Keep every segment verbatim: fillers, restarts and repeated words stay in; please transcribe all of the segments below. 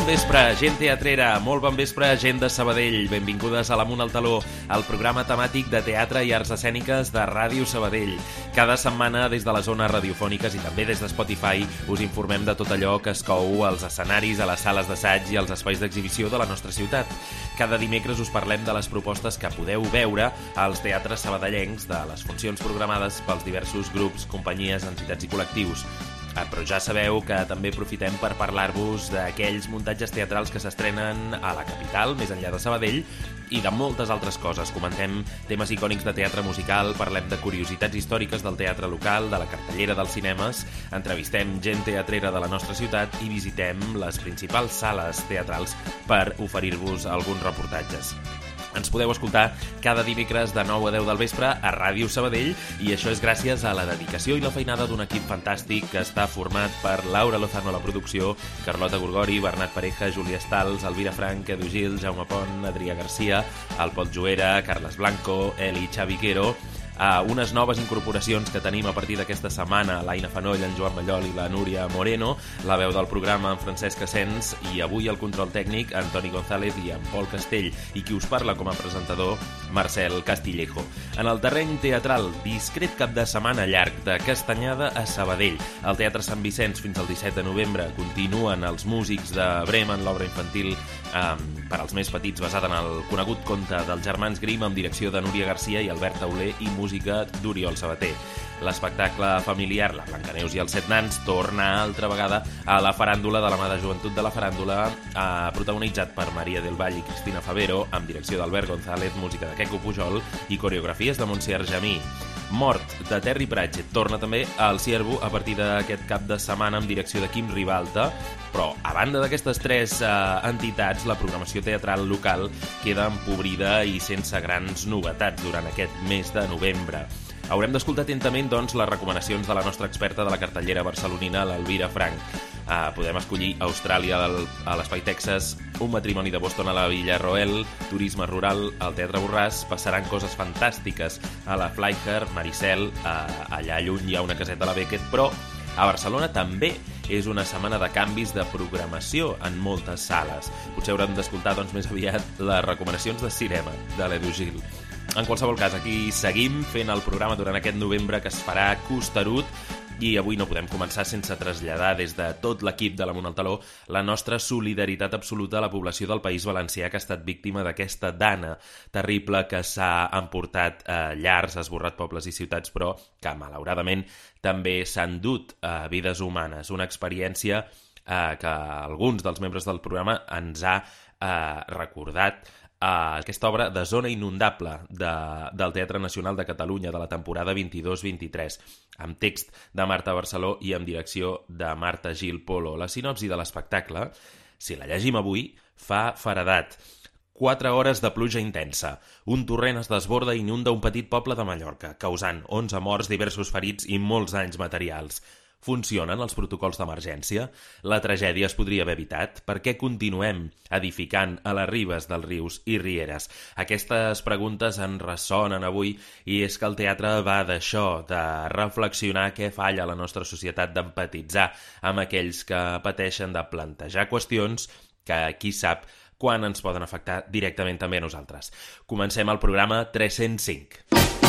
vespre, gent teatrera, molt bon vespre, gent de Sabadell. Benvingudes a l'Amunt al Taló, el programa temàtic de teatre i arts escèniques de Ràdio Sabadell. Cada setmana, des de les zones radiofòniques i també des de Spotify, us informem de tot allò que es cou als escenaris, a les sales d'assaig i als espais d'exhibició de la nostra ciutat. Cada dimecres us parlem de les propostes que podeu veure als teatres sabadellencs, de les funcions programades pels diversos grups, companyies, entitats i col·lectius. Però ja sabeu que també aprofitem per parlar-vos d'aquells muntatges teatrals que s'estrenen a la capital, més enllà de Sabadell, i de moltes altres coses. Comentem temes icònics de teatre musical, parlem de curiositats històriques del teatre local, de la cartellera dels cinemes, entrevistem gent teatrera de la nostra ciutat i visitem les principals sales teatrals per oferir-vos alguns reportatges. Ens podeu escoltar cada dimecres de nou a deu del vespre a Ràdio Sabadell i això és gràcies a la dedicació i la feinada d'un equip fantàstic que està format per Laura Lozano a la producció, Carlota Gorgori, Bernat Pareja, Júlia Stals, Elvira Frank, Edu Gil, Jaume Pont, Adrià Garcia, el Pol Juera, Carles Blanco, Eli Xaviquero, a unes noves incorporacions que tenim a partir d'aquesta setmana, l'Aina Fanoll, en Joan Mallol i la Núria Moreno, la veu del programa en Francesc Asens i avui el control tècnic en Toni González i en Pol Castell i qui us parla com a presentador, Marcel Castillejo. En el terreny teatral, discret cap de setmana llarg de Castanyada a Sabadell. Al Teatre Sant Vicenç fins al disset de novembre continuen els músics de Bremen, l'obra infantil eh, per als més petits basada en el conegut conte dels germans Grimm amb direcció de Núria Garcia i Albert Tauler i música d'Oriol Sabater. L'espectacle familiar La Blancaneus i els set nans torna altra vegada a la faràndula de la mà de joventut de la faràndula, eh, protagonitzat per Maria del Vall i Cristina Favero, amb direcció d'Albert González, música de Queco Pujol i coreografies de Montse Argemí. Mort, de Terry Pratchett, torna també al Ciervo a partir d'aquest cap de setmana amb direcció de Quim Ribalta, però a banda d'aquestes tres eh, entitats, la programació teatral local queda empobrida i sense grans novetats durant aquest mes de novembre. Haurem d'escoltar atentament, doncs, les recomanacions de la nostra experta de la cartellera barcelonina, l'Elvira Frank. Uh, podem escollir Austràlia a l'Espai Texas, un matrimoni de Boston a la Villa Roel, turisme rural al Teatre Borràs, passaran coses fantàstiques a la Flyher, Maricel, uh, allà lluny hi ha una caseta a la Beckett, però a Barcelona també és una setmana de canvis de programació en moltes sales. Potser haurem d'escoltar, doncs, més aviat les recomanacions de cinema de l'Edu Gil. En qualsevol cas, aquí seguim fent el programa durant aquest novembre que es farà costerut i avui no podem començar sense traslladar des de tot l'equip de l'Amunt al Taló la nostra solidaritat absoluta a la població del País Valencià que ha estat víctima d'aquesta dana terrible que s'ha emportat eh, llars, ha esborrat pobles i ciutats, però que malauradament també s'han dut eh, vides humanes. Una experiència eh, que alguns dels membres del programa ens ha eh, recordat a aquesta obra de Zona Inundable de, del Teatre Nacional de Catalunya de la temporada vint-i-dos vint-i-tres, amb text de Marta Barceló i amb direcció de Marta Gil Polo. La sinopsi de l'espectacle, si la llegim avui, fa feredat. Quatre hores de pluja intensa. Un torrent es desborda i inunda un petit poble de Mallorca, causant onze morts, diversos ferits i molts danys materials. Funcionen els protocols d'emergència? La tragèdia es podria haver evitat? Per què continuem edificant a les ribes dels rius i rieres? Aquestes preguntes en ressonen avui i és que el teatre va d'això, de reflexionar què falla a la nostra societat, d'empatitzar amb aquells que pateixen, de plantejar qüestions que, qui sap, quan ens poden afectar directament també a nosaltres. Comencem el programa tres-cents cinc.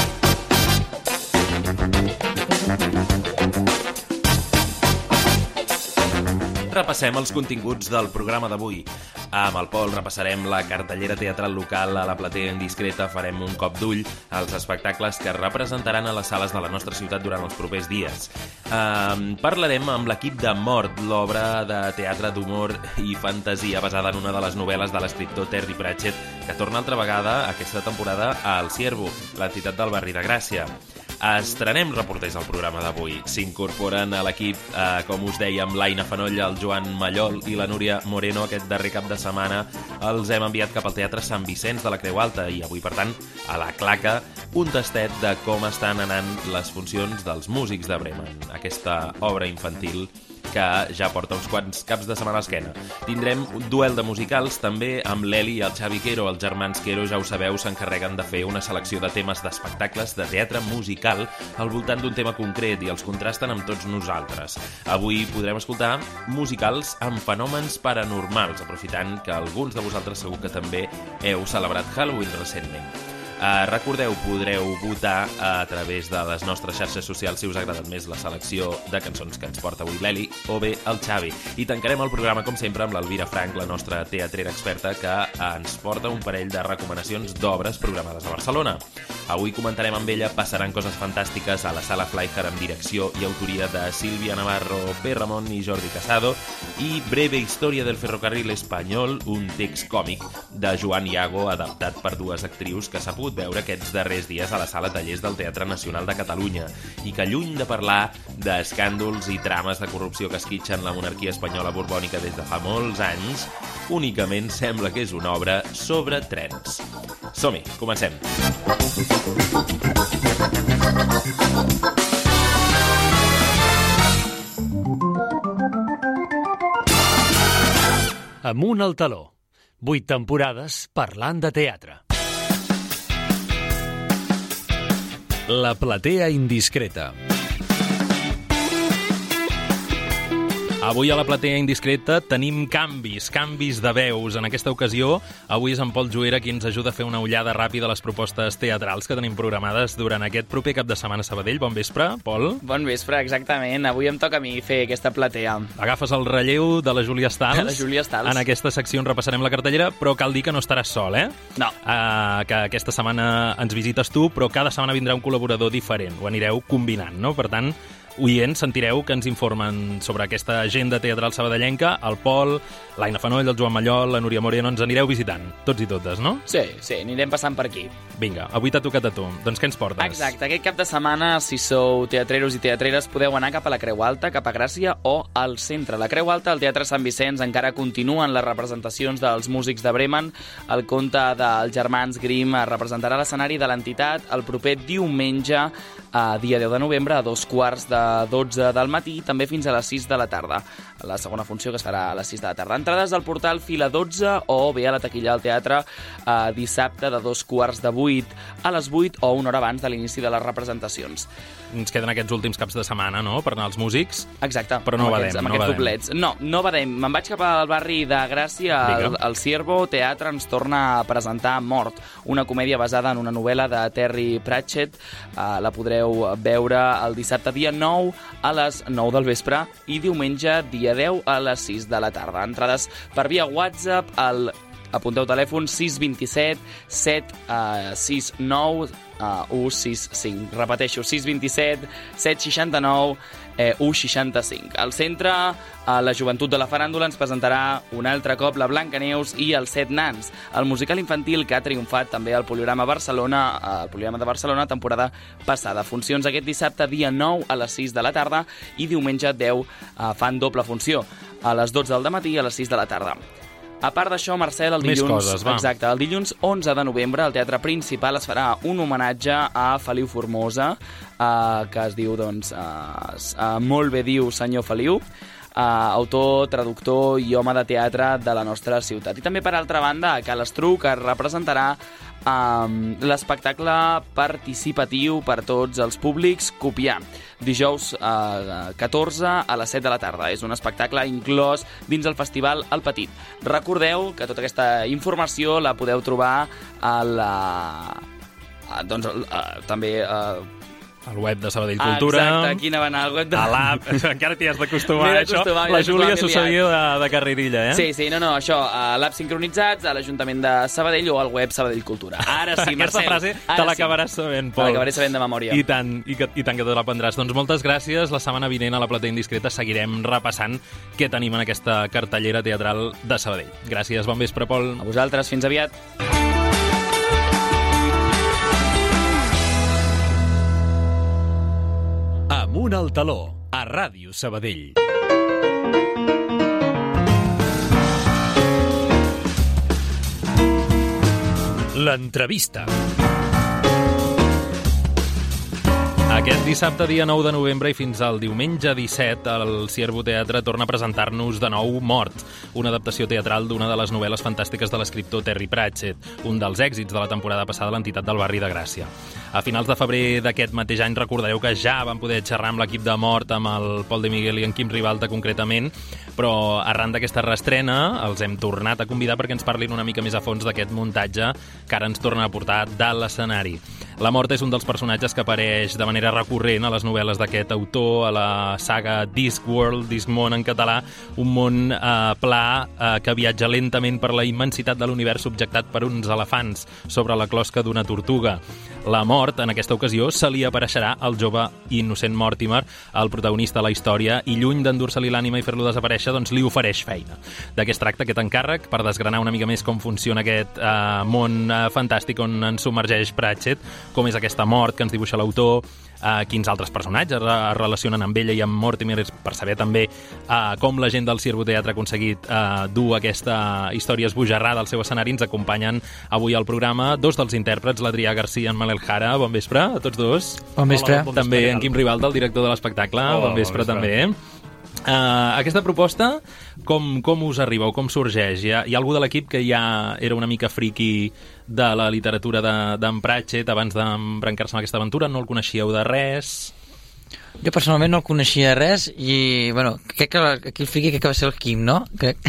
Repassem els continguts del programa d'avui. Amb el Pol repassarem la cartellera teatral local a la platea indiscreta, farem un cop d'ull als espectacles que representaran a les sales de la nostra ciutat durant els propers dies. Um, parlarem amb l'equip de Mort, l'obra de teatre d'humor i fantasia basada en una de les novel·les de l'escriptor Terry Pratchett, que torna altra vegada aquesta temporada al Ciervo, l'entitat del barri de Gràcia. Estrenem reporters al programa d'avui. S'incorporen a l'equip, eh, com us dèiem, l'Aina Fanoll, el Joan Mallol i la Núria Moreno. Aquest darrer cap de setmana els hem enviat cap al Teatre Sant Vicenç de la Creu Alta i avui, per tant, a la Claca, un tastet de com estan anant les funcions dels músics de Bremen. Aquesta obra infantil que ja porta uns quants caps de setmana a l'esquena. Tindrem un duel de musicals també amb l'Eli i el Xavi Quero. Els germans Quero, ja ho sabeu, s'encarreguen de fer una selecció de temes d'espectacles de teatre musical al voltant d'un tema concret i els contrasten amb tots nosaltres. Avui podrem escoltar musicals amb fenòmens paranormals, aprofitant que alguns de vosaltres segur que també heu celebrat Halloween recentment. Uh, recordeu, podreu votar a través de les nostres xarxes socials si us ha agradat més la selecció de cançons que ens porta avui l'Eli o bé el Xavi. I tancarem el programa, com sempre, amb l'Elvira Frank, la nostra teatrera experta, que ens porta un parell de recomanacions d'obres programades a Barcelona. Avui comentarem amb ella Passaran coses fantàstiques a la Sala Fleischer amb direcció i autoria de Sílvia Navarro, P. Ramon i Jordi Casado, i Breve Historia del Ferrocarril Espanyol, un text còmic de Joan Iago adaptat per dues actrius que s'ha pogut veure aquests darrers dies a la Sala Tallers del Teatre Nacional de Catalunya i que, lluny de parlar d'escàndols i trames de corrupció que esquitxen la monarquia espanyola borbònica des de fa molts anys, únicament sembla que és una obra sobre trens. Som-hi, comencem! Amunt al taló. Vuit temporades parlant de teatre. La platea indiscreta. Avui a la platea indiscreta tenim canvis, canvis de veus. En aquesta ocasió, avui és en Pol Juera qui ens ajuda a fer una ullada ràpida a les propostes teatrals que tenim programades durant aquest proper cap de setmana a Sabadell. Bon vespre, Pol. Bon vespre, exactament. Avui em toca a mi fer aquesta platea. Agafes el relleu de la Júlia Stals. De la Júlia Stals. En aquesta secció en repassarem la cartellera, però cal dir que no estaràs sol, eh? No. Uh, que aquesta setmana ens visites tu, però cada setmana vindrà un col·laborador diferent. Ho anireu combinant, no? Per tant, oients, sentireu que ens informen sobre aquesta agenda teatral sabadellenca, el Pol, l'Aina Fanoll, el Joan Mallol, la Núria Moreno, ens anireu visitant, tots i totes, no? Sí, sí, anirem passant per aquí. Vinga, avui t'ha tocat a tu. Doncs què ens portes? Exacte, aquest cap de setmana, si sou teatreros i teatreres, podeu anar cap a la Creu Alta, cap a Gràcia o al centre. La Creu Alta, al Teatre Sant Vicenç, encara continuen les representacions dels músics de Bremen. El conte dels germans Grimm representarà l'escenari de l'entitat el proper diumenge, a dia deu de novembre, a dos quarts de dotze del matí, també fins a les sis de la tarda. La segona funció que es farà a les sis de la tarda. Entrades al portal Fila dotze o bé a la taquilla del teatre eh, dissabte de dos quarts de vuit a les vuit o una hora abans de l'inici de les representacions. Ens queden aquests últims caps de setmana, no?, per anar als músics. Exacte. Però no amb badem, aquests, amb no aquests badem. doblets. No, no badem. Me'n vaig cap al barri de Gràcia. El, el Ciervo Teatre ens torna a presentar Mort, una comèdia basada en una novel·la de Terry Pratchett. Uh, la podreu veure el dissabte dia nou a les nou del vespre i diumenge dia deu a les sis de la tarda. Entrades per via WhatsApp al apunteu telèfon sis dos set set sis nou u sis cinc. Repeteixo, sis dos set set sis nou u sis cinc. Al centre, la Joventut de la Faràndula ens presentarà un altre cop la Blancaneus i els Set Nans, el musical infantil que ha triomfat també al Poliorama Barcelona, al Poliorama de Barcelona, temporada passada. Funcions aquest dissabte, dia nou a les sis de la tarda i diumenge deu fan doble funció, a les dotze del matí i a les sis de la tarda. A part d'això, Marcel, el dilluns, Més coses, va. Exacte, el dilluns onze de novembre al Teatre Principal es farà un homenatge a Feliu Formosa, eh, que es diu, doncs, eh, eh, molt bé diu senyor Feliu, eh, autor, traductor i home de teatre de la nostra ciutat. I també, per altra banda, a Cal Estruc es representarà Um, l'espectacle participatiu per tots els públics Copiar, dijous uh, catorze a les set de la tarda. És un espectacle inclòs dins el festival El Petit. Recordeu que tota aquesta informació la podeu trobar a la... A, doncs, uh, també... Uh, al web de Sabadell Cultura. Exacte, aquí anava a anar al web de... A l'app, encara t'hi has d'acostumar, això. d'acostumar, La ja Júlia s'ho s'ho ha sabia de, de carrerilla, eh? Sí, sí, no, no, això, a l'app Sincronitzats, a l'Ajuntament de Sabadell o al web Sabadell Cultura. Ara sí, Marcel. Aquesta frase te l'acabaràs sabent, Pol. Te l'acabaré sabent de memòria. I tant, i, que, i tant que te l'aprendràs. Doncs moltes gràcies. La setmana vinent a la Platea Indiscreta seguirem repassant què tenim en aquesta cartellera teatral de Sabadell. Gràcies, bon vespre, Pol. A vosaltres, fins aviat. Amunt al taló, a Ràdio Sabadell. L'entrevista. Aquest dissabte, dia nou de novembre, i fins al diumenge disset, el Ciervo Teatre torna a presentar-nos de nou Mort, una adaptació teatral d'una de les novel·les fantàstiques de l'escriptor Terry Pratchett, un dels èxits de la temporada passada a l'entitat del barri de Gràcia. A finals de febrer d'aquest mateix any recordareu que ja vam poder xerrar amb l'equip de Mort, amb el Pol de Miguel i en Quim Ribalta concretament, però arran d'aquesta reestrena els hem tornat a convidar perquè ens parlin una mica més a fons d'aquest muntatge que ara ens torna a portar dalt l'escenari. La Mort és un dels personatges que apareix de manera recurrent a les novel·les d'aquest autor, a la saga Discworld, Discmon en català, un món eh, pla eh, que viatja lentament per la immensitat de l'univers subjectat per uns elefants sobre la closca d'una tortuga. La Mort, en aquesta ocasió, se li apareixerà al jove innocent Mortimer, el protagonista de la història, i lluny d'endur-se-li l'ànima i fer-lo desaparèixer, doncs li ofereix feina. De què es tracta aquest encàrrec? Per desgranar una mica més com funciona aquest eh, món eh, fantàstic on ens submergeix Pratchett, com és aquesta mort que ens dibuixa l'autor, eh, quins altres personatges es relacionen amb ella i amb Mortimer, per saber també eh, com la gent del Ciervo Teatre ha aconseguit eh, dur aquesta història esbojarrada al seu escenari. Ens acompanyen avui al programa dos dels intèrprets, l'Adrià Garcia i en Manel Jara. Bon vespre a tots dos. Bon vespre. Hola, bon vespre. També en Quim Ribalta, el director de l'espectacle. Oh, bon vespre, bon vespre. també. Uh, aquesta proposta, com, com us arriba o com sorgeix? Hi ha, hi ha algú de l'equip que ja era una mica friqui de la literatura d'en de, Pratchett abans d'embrancar-se en aquesta aventura? No el coneixíeu de res? Jo personalment no el coneixia de res i, bueno, crec que aquí el friqui crec que va ser el Quim, no? Crec.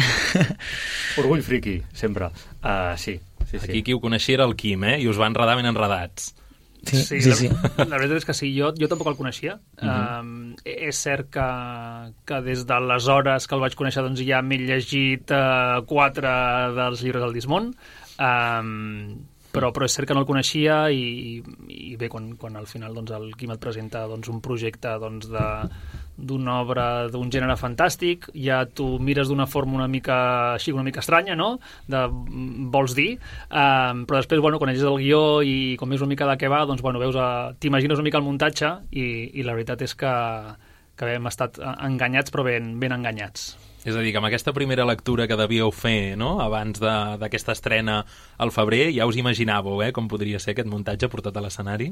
Orgull friqui, sempre. Uh, sí, sí, sí. Aquí qui ho coneixia era el Quim, eh? I us van enredar ben enredats. Sí, sí, sí, sí. La, la veritat és que sí, jo, jo tampoc el coneixia. Uh-huh. um, és cert que, que des d'aleshores que el vaig conèixer doncs ja m'he llegit uh, quatre dels llibres del Discmon, um, però, però és cert que no el coneixia i, i bé, quan, quan al final doncs, el Quim et presenta doncs, un projecte doncs, de d'una obra d'un gènere fantàstic, ja tu mires d'una forma una mica així, una mica estranya, no? De, vols dir, um, però després, bueno, quan llegis el guió i com veus una mica de què va, doncs, bueno, veus a, t'imagines una mica el muntatge i, i la veritat és que, que hem estat enganyats, però ben, ben enganyats. És a dir, que amb aquesta primera lectura que devíeu fer, no?, abans d'aquesta estrena al febrer, ja us imaginàveu, eh, com podria ser aquest muntatge portat a l'escenari?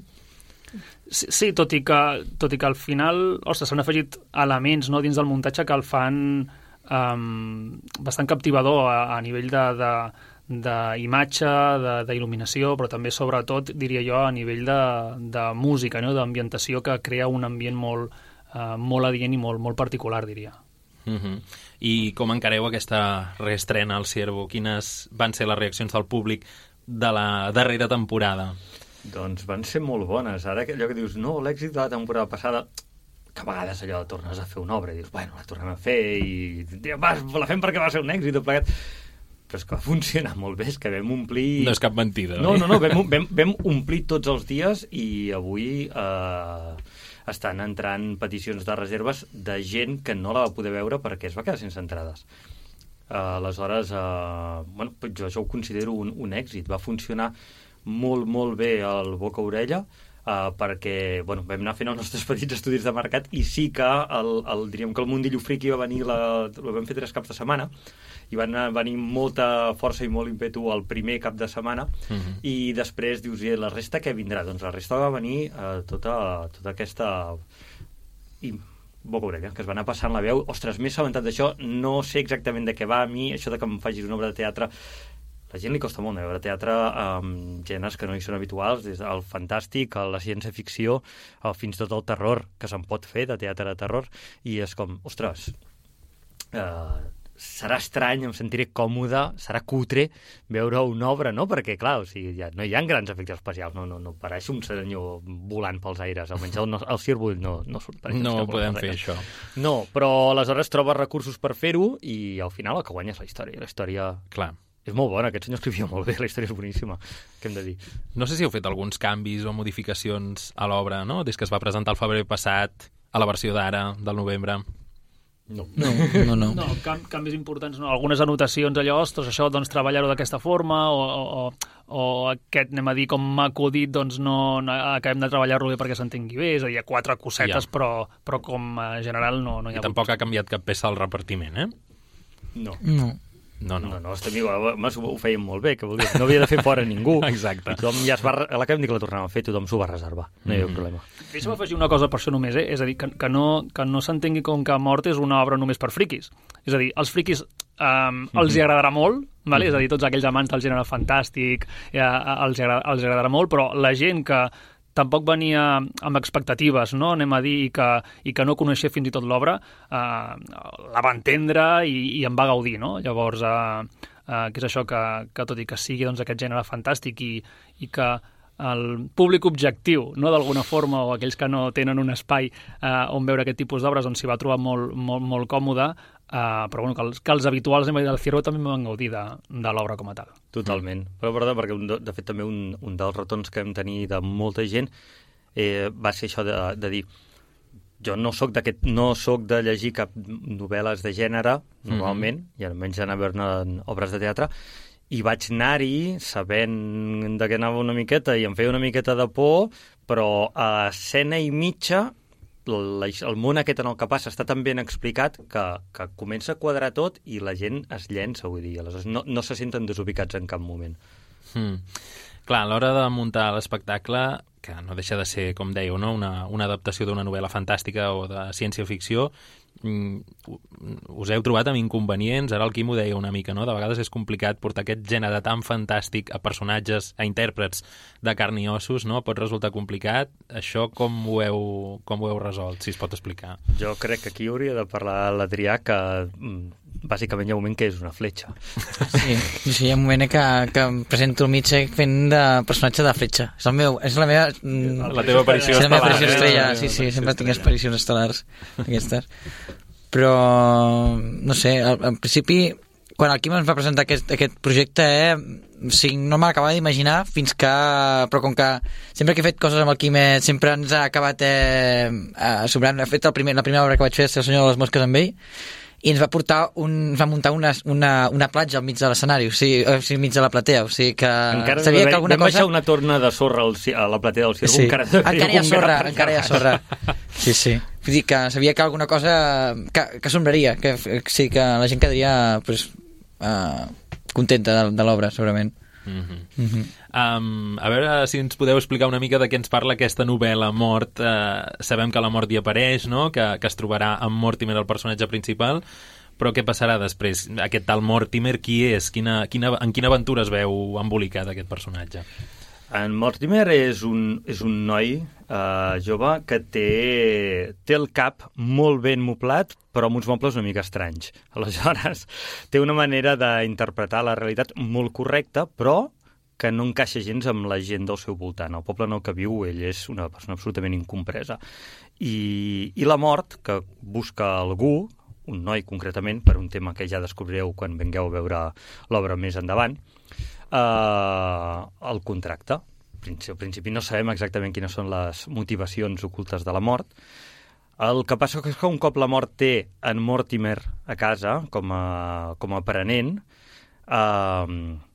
Sí, sí, tot i que, tot i que al final, ostres, s'han afegit elements, no?, dins del muntatge que el fan um, bastant captivador a, a nivell de, de, d'imatge, d'il·luminació, però també, sobretot, diria jo, a nivell de, de música, no?, d'ambientació, que crea un ambient molt, uh, molt adient i molt, molt particular, diria. Uh-huh. I com encareu aquesta reestrena al Ciervo? Quines van ser les reaccions del públic de la darrera temporada? Doncs van ser molt bones. Ara allò que dius, no, l'èxit de la temporada passada, que a vegades allò tornes a fer una obra i dius, bueno, la tornem a fer i va, la fem perquè va ser un èxit tot plegat. Però és que va funcionar molt bé, és que vam omplir... No és cap mentida. No, no, no, vam, vam, vam omplir tots els dies i avui eh, estan entrant peticions de reserves de gent que no la va poder veure perquè es va quedar sense entrades. Uh, aleshores, uh, bueno, jo això ho considero un, un èxit. Va funcionar molt, molt bé el boca-orella, uh, perquè bueno, vam anar fent els nostres petits estudis de mercat i sí que el, el, diríem que el Mundillo Friki va venir, la, ho vam fer tres caps de setmana, i van venir molta força i molt ímpetu el primer cap de setmana, uh-huh. i després dius, i la resta què vindrà? Doncs la resta va venir uh, tota, tota aquesta... I, boca-orella, que es va anar passant la veu. Ostres, m'he assabentat d'això, no sé exactament de què va a mi, això de que em facis una obra de teatre. La gent li costa molt veure teatre amb gèneres que no hi són habituals, des del fantàstic, a la ciència-ficció, fins i tot el terror, que se'n pot fer de teatre de terror, i és com, ostres, eh, serà estrany, em sentiré còmode, serà cutre veure una obra, no? Perquè, clar, o sigui, ja no hi ha grans efectes especials, no, no, no pareix un senyor volant pels aires, almenys el, el Ciervo no, no surt. No podem fer això. No, però aleshores trobes recursos per fer-ho i al final el que guanya és la història. La història... Clar. És molt bona, aquest senyor escrivia molt bé, la història és boníssima, què hem de dir? No sé si heu fet alguns canvis o modificacions a l'obra, no?, des que es va presentar el febrer passat a la versió d'ara, del novembre. No. No, no, no. No, can canvis importants, no. Algunes anotacions, allò, ostres, això, doncs, treballar-ho d'aquesta forma, o, o, o aquest, anem a dir, com m'ha acudit, doncs, no, no acabem de treballar-lo bé perquè s'entengui bé, és a dir, hi ha quatre cosetes, ja. però, però com a general no, no hi ha I tampoc ha canviat cap peça al repartiment, eh? No. No. No, no. No, no, este amigo, ho feien molt bé, que volia, no havia de fer fora ningú. Exacte. I tothom ja es va, a la que vam dir que la tornàvem a fer, tothom s'ho va reservar. No hi havia mm. problema. Deixa'm afegir una cosa per això només, eh? És a dir, que, que no, que no s'entengui com que Mort és una obra només per friquis. És a dir, els friquis um, mm-hmm. els hi agradarà molt, vale? Mm-hmm. És a dir, tots aquells amants del gènere fantàstic eh, els, agrada, els agradarà molt, però la gent que tampoc venia amb expectatives, no? Anem a dir, i que, i que no coneixia fins i tot l'obra, eh, la va entendre i, i en va gaudir, no? Llavors, eh, eh, que és això que, que tot i que sigui doncs, aquest gènere fantàstic i, i que el públic objectiu, no, d'alguna forma, o aquells que no tenen un espai eh, on veure aquest tipus d'obres, on s'hi va trobar molt, molt, molt còmode, eh, però bueno, que, els, que els habituals del Ciervo també van gaudir de, de l'obra com a tal. Totalment. Però, perdó, perquè un, de fet també un, un dels retorns que vam tenir de molta gent eh, va ser això de, de dir jo no soc d'aquest, no soc de llegir cap novel·les de gènere, normalment, mm-hmm. i almenys anar a veure obres de teatre, i vaig anar-hi sabent de què anava una miqueta i em feia una miqueta de por, però a escena i mitja la, el món aquest en el que passa està tan ben explicat que, que comença a quadrar tot i la gent es llença, vull dir, aleshores no, no se senten desubicats en cap moment. Hmm. Clar, a l'hora de muntar l'espectacle, que no deixa de ser, com dèieu, no? una, una adaptació d'una novel·la fantàstica o de ciència-ficció, us heu trobat amb inconvenients, ara el Quim ho deia una mica, no? De vegades és complicat portar aquest gènere tan fantàstic a personatges, a intèrprets de carn i ossos, no? Pot resultar complicat. Això com ho heu, com ho heu resolt, si es pot explicar? Jo crec que aquí hauria de parlar l'Adrià, que bàsicament hi ha un moment que és una fletxa. Sí, sí, hi ha un moment que, que em presento al mig fent de personatge de fletxa. És, el meu, és la meva... La teva aparició estel·lar. És la meva aparició estrella, estrella, sí, sí, sempre tinc aparicions estel·lars aquestes. Però, no sé, al, al principi, quan el Quim ens va presentar aquest, aquest projecte, eh, o sigui, no me l'acabava d'imaginar fins que... Però com que sempre que he fet coses amb el Quim eh, sempre ens ha acabat eh, sobrant. He fet el primer, la primera obra que vaig fer, El senyor de les mosques amb ell, i ens va portar un, ens va muntar una, una, una platja al mig de l'escenari, o sigui, o sigui, al mig de la platea, o sigui que encara sabia que alguna cosa... Vam baixar cosa... una torna de sorra al, a la platea del Ciervo, sí. encara, encara hi ha sorra, encara hi ha sorra. Sí, sí. Vull dir que sabia que alguna cosa que, que sombraria, que, que sí, que la gent quedaria pues, uh, contenta de, de l'obra, segurament. Mm-hmm. Mm-hmm. Um, a veure si ens podeu explicar una mica de què ens parla aquesta novel·la Mort. Uh, sabem que la Mort hi apareix, no? que, que es trobarà amb Mortimer, el personatge principal, però què passarà després? Aquest tal Mortimer, qui és? Quina, quina, en quina aventura es veu embolicat aquest personatge? En Mortimer és un, és un noi uh, jove que té, té el cap molt ben moblat, però amb uns mobles una mica estranys. Aleshores, té una manera d'interpretar la realitat molt correcta, però que no encaixa gens amb la gent del seu voltant. El poble en el que viu, ell és una persona absolutament incompresa. I, i la Mort, que busca algú, un noi concretament, per un tema que ja descobrireu quan vingueu a veure l'obra més endavant, Uh, el contracte. Al principi no sabem exactament quines són les motivacions ocultes de la Mort. El que passa és que un cop la Mort té en Mortimer a casa com a, com a aprenent, uh,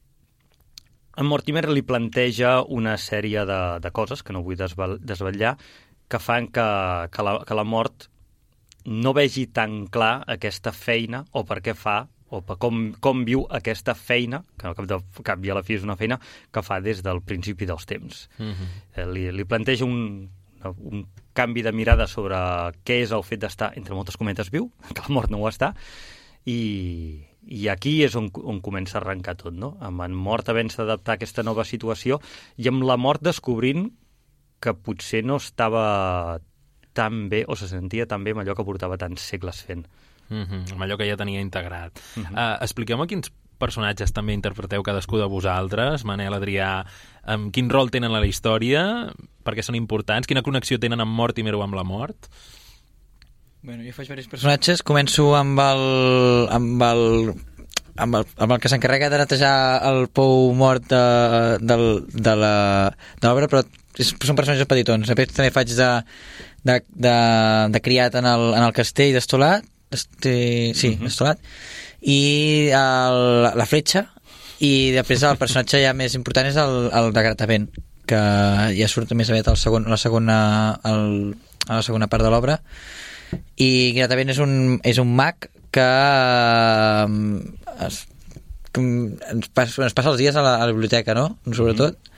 en Mortimer li planteja una sèrie de, de coses que no vull desvetllar, que fan que, que, la, que la Mort no vegi tan clar aquesta feina o per què fa o per com, com viu aquesta feina, que al cap, de, cap i a la fi és una feina que fa des del principi dels temps. Mm-hmm. eh, li, li planteja un, un canvi de mirada sobre què és el fet d'estar, entre moltes cometes, viu, que la Mort no ho està, i, i aquí és on, on comença a arrencar tot, no? Amb en Mort havent-se d'adaptar a aquesta nova situació i amb la Mort descobrint que potser no estava tan bé o se sentia tan bé amb allò que portava tants segles fent. Mm-hmm, amb allò que ja tenia integrat. Mm-hmm. Uh, expliqueu-me quins personatges també interpreteu cadascú de vosaltres, Manel, Adrià, um, quin rol tenen a la història, perquè són importants, quina connexió tenen amb Mortimer o amb la Mort? Bueno, jo faig diversos personatges, començo amb el, amb el, amb el, amb el que s'encarrega de netejar el pou mort de, de, de l'obra, però és, són personatges petitons. Després també faig de, de, de, de criat en el, en el castell d'Estolat, Este, sí, uh-huh. Estolat, i el, la fletxa, i després el personatge ja més important és el, el de Gratavent, que ja surt més aviat al segon, la segona, el, a la segona part de l'obra, i Gratavent és un, és un mag que es, ens, pas, ens passa els dies a la, a la biblioteca, no? Sobretot. Mm.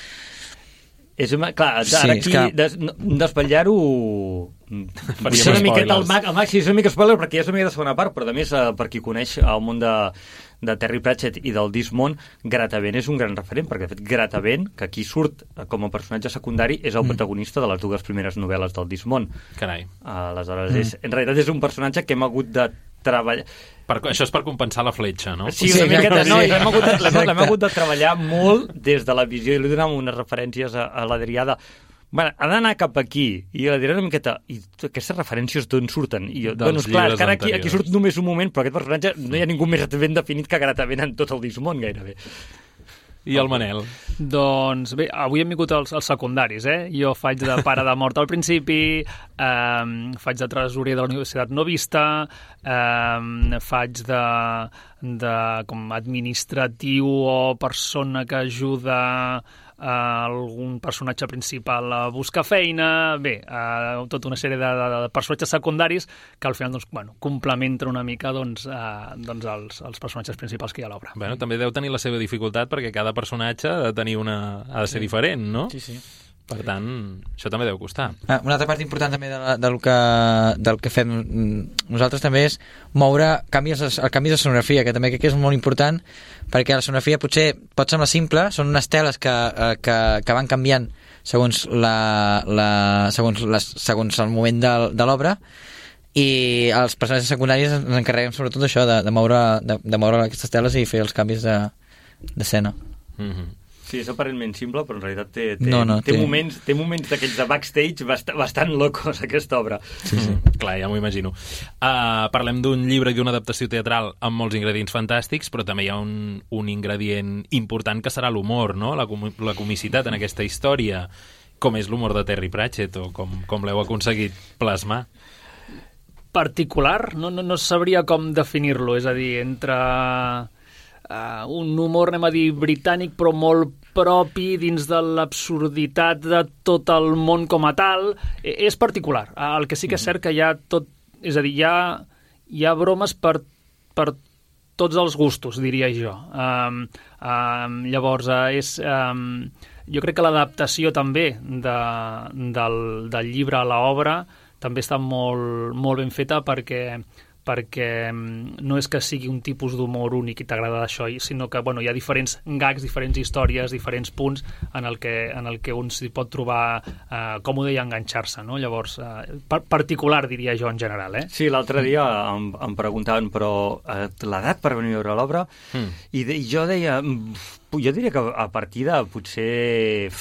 És una, clar, Sí, ara és aquí que- des, no- desvetllar-ho és una miqueta al mag, al mag, sí, és una mica spoiler perquè és una mica de segona part, però a més eh, per qui coneix el món de, de Terry Pratchett i del Discmon, Grata Ben és un gran referent, perquè de fet Grata Ben, que aquí surt eh, com a personatge secundari, és el Mm. protagonista de les dues primeres novel·les del Discmon. Carai. Aleshores, Mm. és, en realitat és un personatge que hem hagut de treballar... Per, això és per compensar la fletxa, no? Sí, Sí, una miqueta, exacte, no, sí. i l'hem hagut, de- l'hem, l'hem Exacte. hagut de treballar molt des de la visió, i li donàvem unes referències a, a l'Adrià de bueno, ha d'anar cap aquí, i l'Adrià una miqueta i aquestes referències d'on surten? I jo, Dels bueno, esclar, llibres que ara aquí, aquí anteriors. surt només un moment, però aquest personatge no hi ha ningú més ben definit que Grata Ben en tot el Discmon, gairebé. I el Manel? Doncs bé, avui hem vingut els, els secundaris, eh? Jo faig de pare de mort al principi, eh, faig de tresorer de la Universitat No Vista, eh, faig de, de com administratiu o persona que ajuda a algun personatge principal a buscar feina, bé, eh, tota una sèrie de, de, de personatges secundaris que al final doncs, bueno, complementen una mica doncs, eh, doncs els, els personatges principals que hi ha a l'obra. Bueno, també deu tenir la seva dificultat perquè cada personatge ha de tenir una... ha de ser sí. diferent, no? Sí, sí. Per tant, això també deu costar. Ah, una altra part important també de la, del, que, del que fem mm, nosaltres també és moure canvis, el canvi de sonografia, que també crec que és molt important, perquè la sonografia potser pot semblar simple, són unes teles que, eh, que, que van canviant segons, la, la, segons, les, segons el moment de, de l'obra, i els personatges secundaris ens encarreguem sobretot d'això, de, de, moure, de, de moure aquestes teles i fer els canvis d'escena. De, Mm-hmm. Sí, és aparentment simple, però en realitat té, té, No, no, té, té- moments, té moments d'aquells de backstage bast bastant locos, aquesta obra. Sí, sí. Clar, ja m'ho imagino. Uh, parlem d'un llibre i d'una adaptació teatral amb molts ingredients fantàstics, però també hi ha un, un ingredient important que serà l'humor, no? La, com la comicitat en aquesta història. Com és l'humor de Terry Pratchett o com, com l'heu aconseguit plasmar? Particular, no, no, no sabria com definir-lo, és a dir, entre uh, un humor, anem a dir, britànic, però molt propi dins de l'absurditat de tot el món com a tal, eh, és particular. Uh, el que sí que és cert que hi ha tot... És a dir, hi ha, hi ha bromes per, per tots els gustos, diria jo. Um, um, llavors, uh, és... Um, jo crec que l'adaptació també de, del, del llibre a l'obra també està molt, molt ben feta perquè, perquè no és que sigui un tipus d'humor únic i t'agrada això, sinó que bueno, hi ha diferents gags, diferents històries, diferents punts en el que, en el que un s'hi pot trobar eh, còmode i enganxar-se, no? Llavors, eh, par particular diria jo en general, eh? Sí, l'altre dia em, em preguntaven però eh, l'edat per venir a veure l'obra mm. i, de, i jo deia jo diria que a partir de potser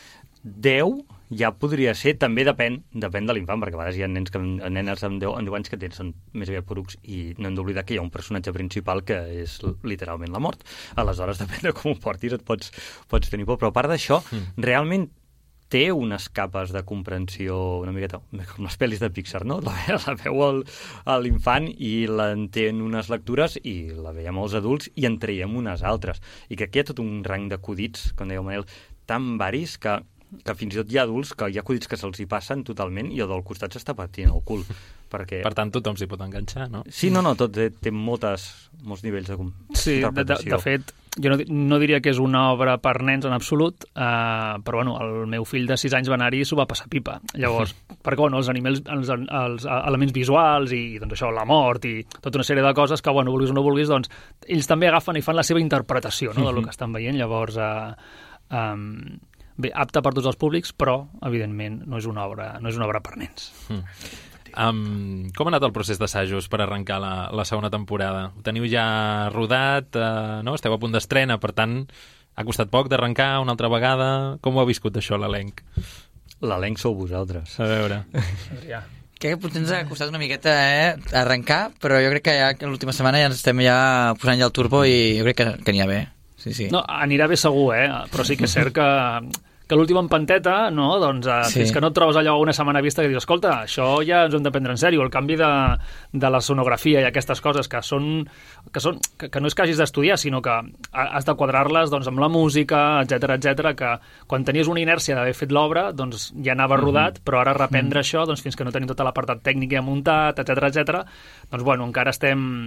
deu ja podria ser, també depèn depèn de l'infant, perquè a vegades hi ha nens que, nenes amb deu, amb deu anys que tenen, són més aviat porucs i no hem d'oblidar que hi ha un personatge principal que és literalment la mort. Aleshores, depèn de com ho portis, et pots, pots tenir por. Però a part d'això, mm. realment té unes capes de comprensió una miqueta, com les pel·lis de Pixar, no? La, la veu l'infant i l'entén unes lectures i la veiem els adults i en traiem unes altres. I que aquí hi ha tot un rang d'acudits, com deia Manel, tan varis que que fins i tot hi ha adults que hi ha acudits que se'ls hi passen totalment i el del costat s'està patint el cul. Perquè... Per tant, tothom s'hi pot enganxar, no? Sí, no, no, tot té, té moltes, molts nivells de Sí, de, de, de fet, jo no, no diria que és una obra per nens en absolut, eh, però bueno, el meu fill de sis anys va anar-hi i s'ho va passar pipa. Llavors, perquè bueno, els, animals, els, els elements visuals i doncs això, la mort i tota una sèrie de coses que, bueno, vulguis o no vulguis, doncs ells també agafen i fan la seva interpretació, no?, del que estan veient. Llavors, eh, eh, bé, apta per tots els públics, però, evidentment, no és una obra, no és una obra per nens. Mm. Um, com ha anat el procés d'assajos per arrencar la, la segona temporada? Ho teniu ja rodat? Uh, no? Esteu a punt d'estrena, per tant, ha costat poc d'arrencar una altra vegada? Com ho ha viscut això, l'elenc? L'elenc sou vosaltres. A veure... Adrià. Crec que potser ens ha costat una miqueta eh, arrencar, però jo crec que ja l'última setmana ja ens estem ja posant ja el turbo i jo crec que, que anirà bé. Sí, sí. No, anirà bé segur, eh? Però sí que és cert que, que l'última empanteta, no? Doncs eh, Sí. fins que no et trobes allò una setmana vista que dius, escolta, això ja ens ho hem de prendre en sèrio, el canvi de, de la sonografia i aquestes coses que són que, són, que, que no és que hagis d'estudiar, sinó que has de quadrar-les doncs, amb la música, etcètera, etcètera, que quan tenies una inèrcia d'haver fet l'obra, doncs ja anava rodat, mm -hmm. però ara reprendre mm -hmm. això, doncs fins que no tenim tot l'apartat tècnic ja muntat, etcètera, etcètera, doncs bueno, encara estem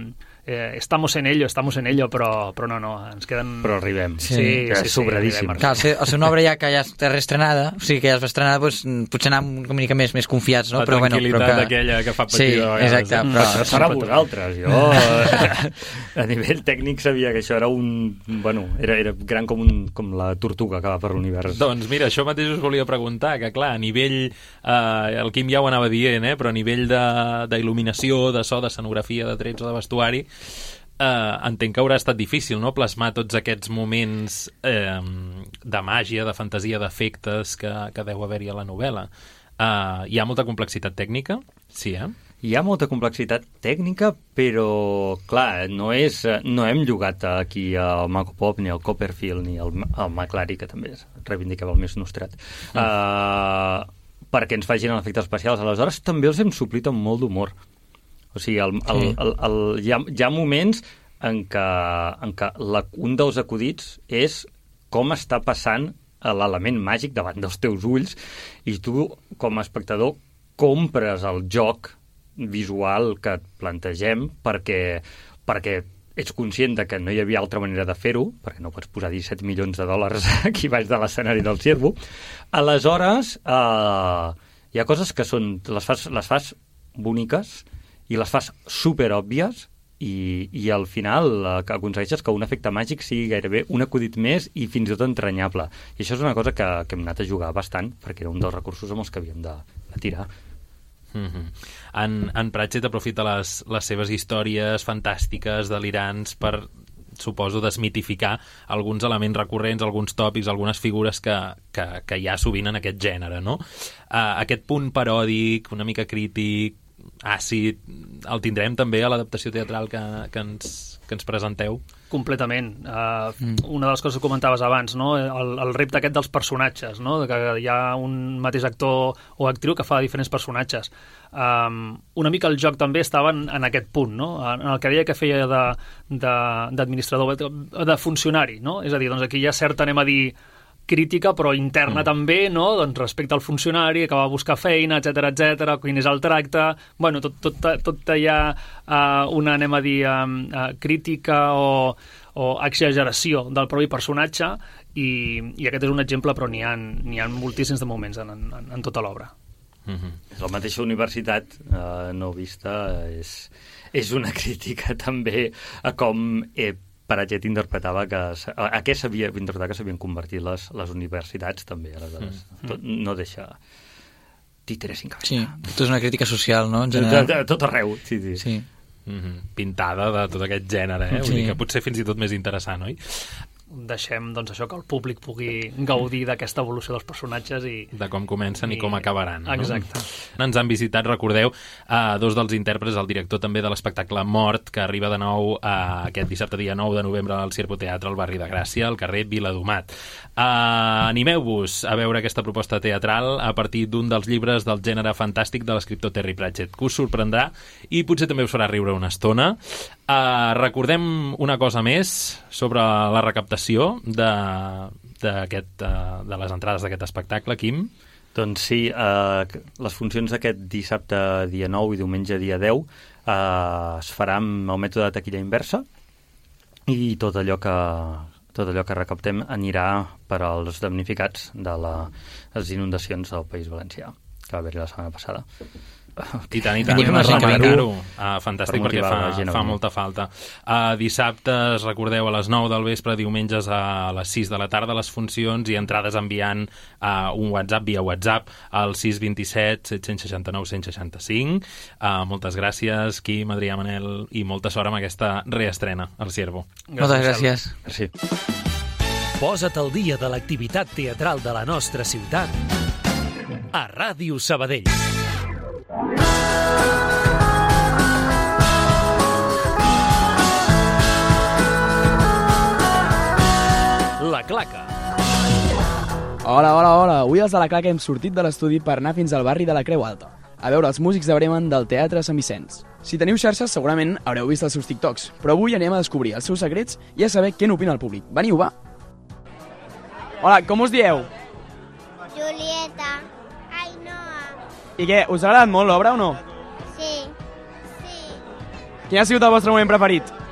eh, estamos en ello, estamos en ello, però, però no, no, ens queden... Però arribem. Sí, sí, que sí, és sobradíssim. Sí, Clar, al ser, al ser una obra ja que ja està reestrenada, o sigui que ja es va estrenar, doncs, potser anar una mica més, més confiats, no? La però, bueno, però tranquil·litat que... aquella que fa patir sí, de vegades. exacte, eh? però... Això serà vosaltres, jo a nivell tècnic sabia que això era un... Bueno, era, era gran com, un, com la tortuga que va per l'univers. Doncs mira, això mateix us volia preguntar, que clar, a nivell, eh, el Quim ja ho anava dient, eh, però a nivell d'il·luminació, de, de so, d'escenografia, de trets o de vestuari, eh, entenc que haurà estat difícil, no?, plasmar tots aquests moments eh, de màgia, de fantasia, d'efectes que, que deu haver-hi a la novel·la. Eh, hi ha molta complexitat tècnica? Sí, eh? Hi ha molta complexitat tècnica, però, clar, no, és, no hem llogat aquí el Mako Pop, ni el Copperfield, ni el, el McClary, que també reivindicava el més nostrat, mm. uh, perquè ens facin efectes especials. Aleshores, també els hem suplit amb molt d'humor. O sigui, el, el, el, el, el, hi, ha, hi ha moments en què, en què la, un dels acudits és com està passant l'element màgic davant dels teus ulls i tu, com a espectador, compres el joc visual que et plantegem perquè, perquè ets conscient de que no hi havia altra manera de fer-ho, perquè no pots posar disset milions de dòlars aquí baix de l'escenari del Ciervo. Aleshores, eh, hi ha coses que són, les fas, les fas boniques i les fas superòbvies i, i al final eh, que aconsegueixes que un efecte màgic sigui gairebé un acudit més i fins i tot entranyable. I això és una cosa que, que hem anat a jugar bastant, perquè era un dels recursos amb els que havíem de, de tirar. Mm-hmm. En, en Pratchett aprofita les, les seves històries fantàstiques, delirants, per, suposo, desmitificar alguns elements recurrents, alguns tòpics, algunes figures que, que, que hi ha sovint en aquest gènere, no? Uh, aquest punt paròdic, una mica crític, àcid, el tindrem també a l'adaptació teatral que, que, ens, que ens presenteu? Completament. Uh, mm. Una de les coses que comentaves abans, no? el, el repte aquest dels personatges, no? Que hi ha un mateix actor o actriu que fa diferents personatges. Um, una mica el joc també estava en, en aquest punt, no? En el que deia que feia d'administrador, de, de, de funcionari, no? És a dir, doncs aquí hi ha certa, anem a dir, crítica, però interna mm. també, no? Doncs respecte al funcionari, que va buscar feina, etcètera, etcètera, quin és el tracte... Bueno, tot, tot, tot hi ha uh, una, anem a dir, um, uh, crítica o, o exageració del propi personatge i, i aquest és un exemple, però n'hi ha, n'hi ha moltíssims de moments en, en, en tota l'obra. Mm-hmm. La mateixa universitat uh, no vista és, és una crítica també a com... Eh, Pratchett interpretava que a, a què s'havia interpretat que s'havien convertit les, les universitats també, aleshores mm. tot, no deixa títeres sin cabeza. Sí, tot és una crítica social, no? En general. Tot, tot arreu, sí, sí. sí. Mm-hmm. Pintada de tot aquest gènere, eh? Vull sí. dir que potser fins i tot més interessant, oi? Deixem, doncs, això, que el públic pugui gaudir d'aquesta evolució dels personatges i... De com comencen i, i com acabaran. No? Exacte. Ens han visitat, recordeu, uh, dos dels intèrprets, el director també de l'espectacle Mort, que arriba de nou uh, aquest dissabte dia nou de novembre al Ciervo Teatre al barri de Gràcia, al carrer Viladomat. Uh, animeu-vos a veure aquesta proposta teatral a partir d'un dels llibres del gènere fantàstic de l'escriptor Terry Pratchett, que us sorprendrà i potser també us farà riure una estona. Uh, recordem una cosa més sobre la recaptació de, de, aquest, uh, de les entrades d'aquest espectacle, Quim. Doncs sí, uh, les funcions d'aquest dissabte dia nou i diumenge dia deu uh, es farà amb el mètode de taquilla inversa i tot allò que, tot allò que recaptem anirà per als damnificats de la, les inundacions del País Valencià, que va haver-hi la setmana passada. I tant, i tant, Tenim hem de una remarcar-ho. Ah, fantàstic, per perquè fa, gent, fa molta falta. Uh, dissabtes, recordeu, a les nou del vespre, diumenges a les sis de la tarda, les funcions i entrades enviant uh, un WhatsApp via WhatsApp al sis dos set, set sis nou, un zero sis cinc. Uh, moltes gràcies, Quim, Adrià, Manel, i molta sort amb aquesta reestrena al Ciervo. Moltes gràcies. Merci. Posa't al dia de l'activitat teatral de la nostra ciutat a Ràdio Sabadell. La Claca. Hola, hola, hola. Avui els de La Claca hem sortit de l'estudi per anar fins al barri de la Creu Alta, a veure els músics de Bremen del Teatre Sant Vicenç. Si teniu xarxes, segurament haureu vist els seus TikToks, però avui anem a descobrir els seus secrets i a saber què n'opina el públic. Veniu, va! Hola, com us dieu? Julieta. Ainhoa. I què, us ha agradat molt l'obra o no? Sí. Sí. Quin ha sigut el vostre moment preferit?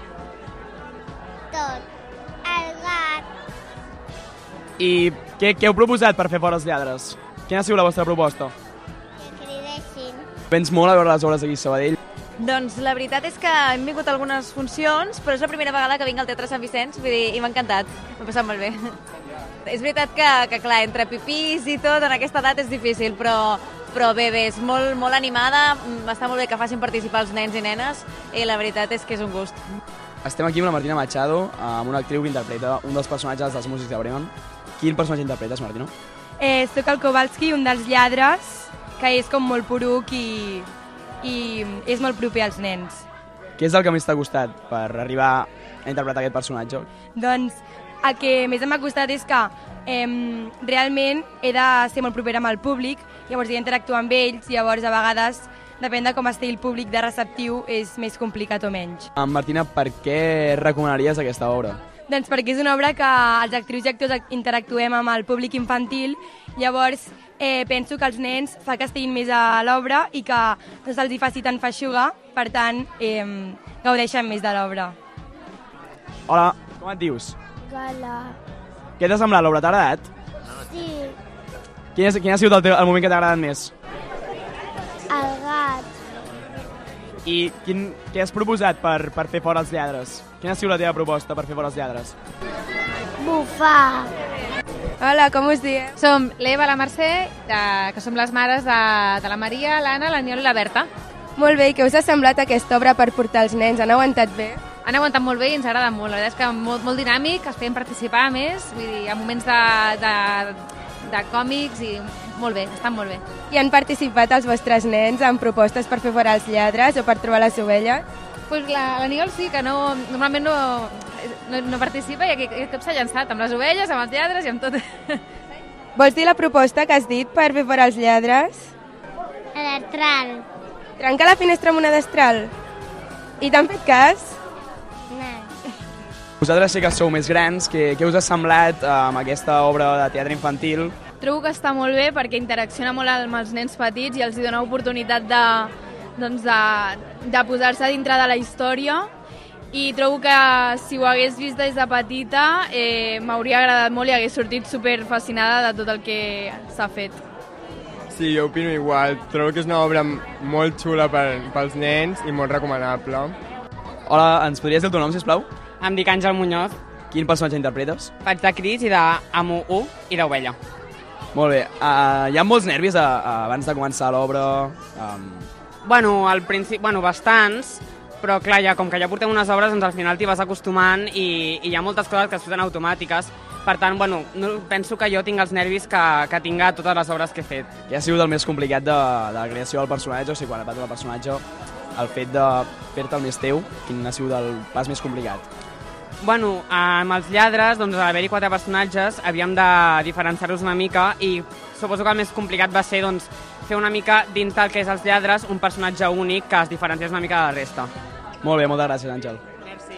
I què, què heu proposat per fer fora els lladres? Quina ha sigut la vostra proposta? Que cridessin. Vens molt a veure les obres aquí a Sabadell? Doncs la veritat és que hem vingut a algunes funcions, però és la primera vegada que vinc al Teatre Sant Vicenç, vull dir, i m'ha encantat, m'ha passat molt bé. És veritat que, que, clar, entre pipís i tot, en aquesta edat és difícil, però, però bé, bé, és molt, molt animada, està molt bé que facin participar els nens i nenes, i la veritat és que és un gust. Estem aquí amb la Martina Machado, amb una actriu que interpreta un dels personatges dels Músics de Bremen. Quin personatge interpretes, Martina? Eh, soc el Kowalski, un dels lladres, que és com molt poruc i, i és molt proper als nens. Què és el que més t'ha costat per arribar a interpretar aquest personatge? Doncs el que més m'ha costat és que eh, realment he de ser molt propera amb el públic, llavors he d'interactuar amb ells, llavors a vegades, depèn de com estigui el públic de receptiu, és més complicat o menys. Um, Martina, per què recomanaries aquesta obra? Doncs perquè és una obra que els actrius i actors interactuem amb el públic infantil, llavors eh, penso que els nens fa que estiguin més a l'obra i que no se'ls hi faci tan feixuga, per tant, eh, gaudeixen més de l'obra. Hola, com et dius? Gala. Què t'ha semblat l'obra? T'ha agradat? Sí, Quin, és, quin ha sigut el, teu, el moment que t'ha agradat més? el gat. I quin, què has proposat per, per fer fora els lladres? Quina ha sigut la teva proposta per fer fora els lladres? Bufar. Hola, com us dieu? Som l'Eva, la Mercè, de, que som les mares de, de la Maria, l'Anna, l'Aniol i la Berta. Molt bé, i què us ha semblat aquesta obra per portar els nens? Han aguantat bé? Han aguantat molt bé i ens agrada molt. La veritat és que molt, molt dinàmic, es feien participar més, vull dir, a moments de, de, de còmics i molt bé, estan molt bé. I han participat els vostres nens en propostes per fer fora els lladres o per trobar les ovelles? Pues l'Aniol sí, que no, normalment no, no, no participa i aquest cop s'ha llançat amb les ovelles, amb els lladres i amb tot. Vols dir la proposta que has dit per fer fora els lladres? L'astral. Trencar la finestra amb una destral. I t'han fet cas? No. Vosaltres sí que sou més grans, què, què us ha semblat eh, amb aquesta obra de teatre infantil? Trobo que està molt bé perquè interacciona molt amb els nens petits i els dona oportunitat de, doncs de, de posar-se dintre de la història, i trobo que si ho hagués vist des de petita eh, m'hauria agradat molt i hagués sortit super fascinada de tot el que s'ha fet. Sí, jo opino igual. Trobo que és una obra molt xula per, pels nens i molt recomanable. Hola, ens podries dir el teu nom, sisplau? Em dic Àngel Muñoz. Quin personatge interpretes? Faig de Cris i d'Amo u i d'Ovella. Molt bé. Uh, hi ha molts nervis uh, uh, abans de començar l'obra? Um... Bueno, al principi, bueno, bastants, però clar, ja, com que ja portem unes obres, doncs al final t'hi vas acostumant i, i hi ha moltes coses que es fan automàtiques. Per tant, bueno, no, penso que jo tinc els nervis que, que tinc a totes les obres que he fet. Què ha sigut el més complicat de, de la creació del personatge? O sigui, quan et vas del personatge, el fet de fer-te'l més teu, quin ha sigut el pas més complicat? Bueno, amb els lladres, doncs, a l'haver-hi quatre personatges, havíem de diferenciar-los una mica i suposo que el més complicat va ser doncs, fer una mica dins del que és els lladres un personatge únic que es diferenciés una mica de la resta. Molt bé, moltes gràcies, Àngel. Merci.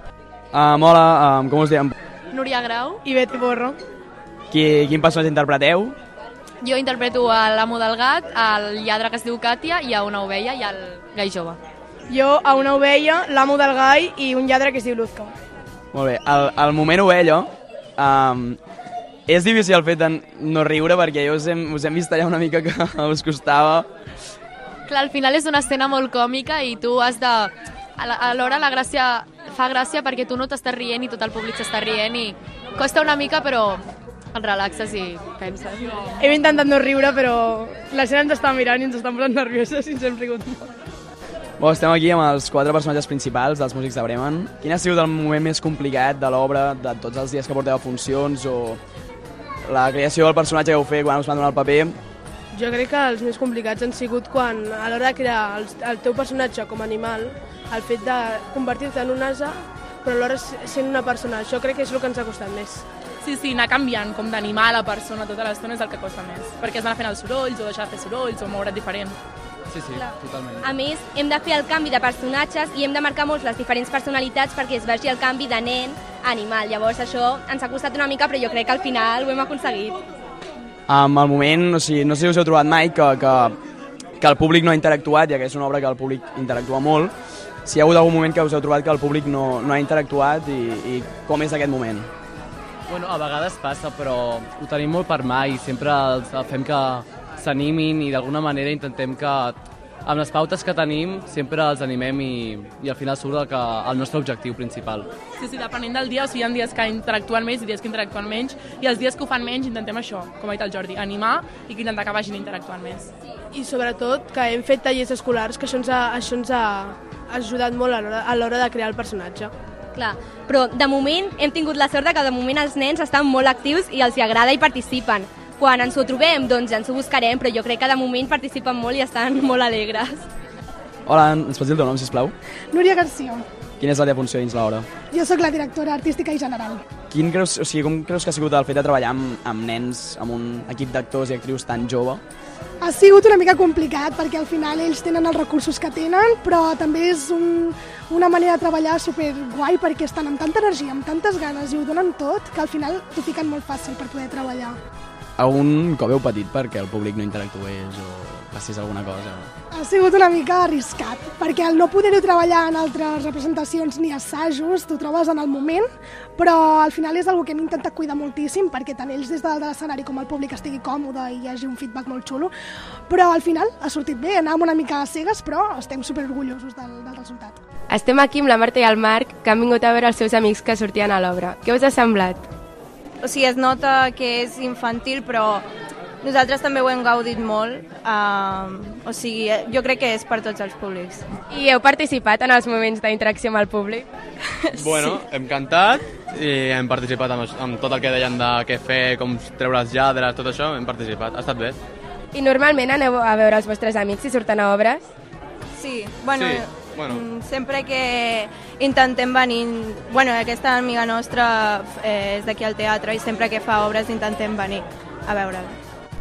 Um, hola, um, com us diem? Núria Grau i Betty Borro. Qui, quin personatge interpreteu? Jo interpreto l'amo del gat, el lladre que es diu Càtia, i a una ovella i el gai jove. Jo a una ovella, l'amo del gai i un lladre que es diu Luzca. Molt bé, el, el moment ovella, um, és difícil el fet de no riure perquè jo us hem, us hem vist allà una mica que us costava. Clar, al final és una escena molt còmica i tu has de... Alhora la gràcia fa gràcia perquè tu no t'estàs rient i tot el públic s'està rient i costa una mica, però et relaxes i penses. Hem intentat no riure, però la gent ens està mirant i ens estan posant nervioses i ens hem rigut molt. Bon, estem aquí amb els quatre personatges principals dels Músics de Bremen. Quin ha sigut el moment més complicat de l'obra, de tots els dies que porteu a funcions, o la creació del personatge que heu fet quan us van donar el paper? Jo crec que els més complicats han sigut quan, a l'hora de crear el, el teu personatge com a animal, el fet de convertir-te en un ase, però alhora sent una persona. Això crec que és el que ens ha costat més. Sí, sí, anar canviant com d'animar la persona tota l'estona és el que costa més, perquè has d'anar fent els sorolls o deixar de fer sorolls o moure't diferent. Sí, sí, Clar. totalment. A més, hem de fer el canvi de personatges i hem de marcar molt les diferents personalitats perquè es vegi el canvi de nen a animal. Llavors això ens ha costat una mica, però jo crec que al final ho hem aconseguit. Um, al moment, o sigui, no sé si us heu trobat mai que, que, que el públic no ha interactuat, ja que és una obra que el públic interactua molt, si hi ha hagut algun moment que us heu trobat que el públic no, no ha interactuat i, i com és aquest moment? Bueno, a vegades passa, però ho tenim molt per mà i sempre els fem que s'animin i d'alguna manera intentem que amb les pautes que tenim sempre els animem i, i al final surt el, que, el nostre objectiu principal. Sí, sí, depenent del dia, o sigui, hi ha dies que interactuen més i dies que interactuen menys, i els dies que ho fan menys intentem això, com ha dit el Jordi, animar i que intentar que vagin interactuant més. I sobretot que hem fet tallers escolars, que això ens ha, això ens ha ajudat molt a l'hora, a l'hora de crear el personatge. Clar, però de moment hem tingut la sort de que de moment els nens estan molt actius i els hi agrada i participen. Quan ens ho trobem, doncs ja ens ho buscarem, però jo crec que de moment participen molt i estan molt alegres. Hola, ens pots dir el teu nom, sisplau? Núria Garcia. Quina és la teva funció dins l'obra? Jo sóc la directora artística i general. Quin creus, o sigui, com creus que ha sigut el fet de treballar amb, amb nens, amb un equip d'actors i actrius tan jove? Ha sigut una mica complicat perquè al final ells tenen els recursos que tenen, però també és un, una manera de treballar superguai perquè estan amb tanta energia, amb tantes ganes i ho donen tot, que al final t'ho fiquen molt fàcil per poder treballar. Algun cop heu patit perquè el públic no interactués o passés alguna cosa? Ha sigut una mica arriscat, perquè al no poder-ho treballar en altres representacions ni assajos, t'ho trobes en el moment, però al final és una que hem intentat cuidar moltíssim perquè tant ells des de l'escenari com el públic estigui còmode i hi hagi un feedback molt xulo, però al final ha sortit bé, anàvem una mica a cegues, però estem superorgullosos del, del resultat. Estem aquí amb la Marta i el Marc, que han vingut a veure els seus amics que sortien a l'obra. Què us ha semblat? O sigui, es nota que és infantil, però nosaltres també ho hem gaudit molt. Uh, o sigui, jo crec que és per tots els públics. I heu participat en els moments d'interacció amb el públic? Bueno, sí. Hem cantat i hem participat amb, amb tot el que deien de què fer, com treure els lladres, tot això, hem participat. Ha estat bé. I normalment aneu a veure els vostres amics si surten a obres? Sí, bueno... Sí. Bueno. Sempre que intentem venir... Bueno, aquesta amiga nostra eh, és d'aquí al teatre i sempre que fa obres intentem venir a veure'l.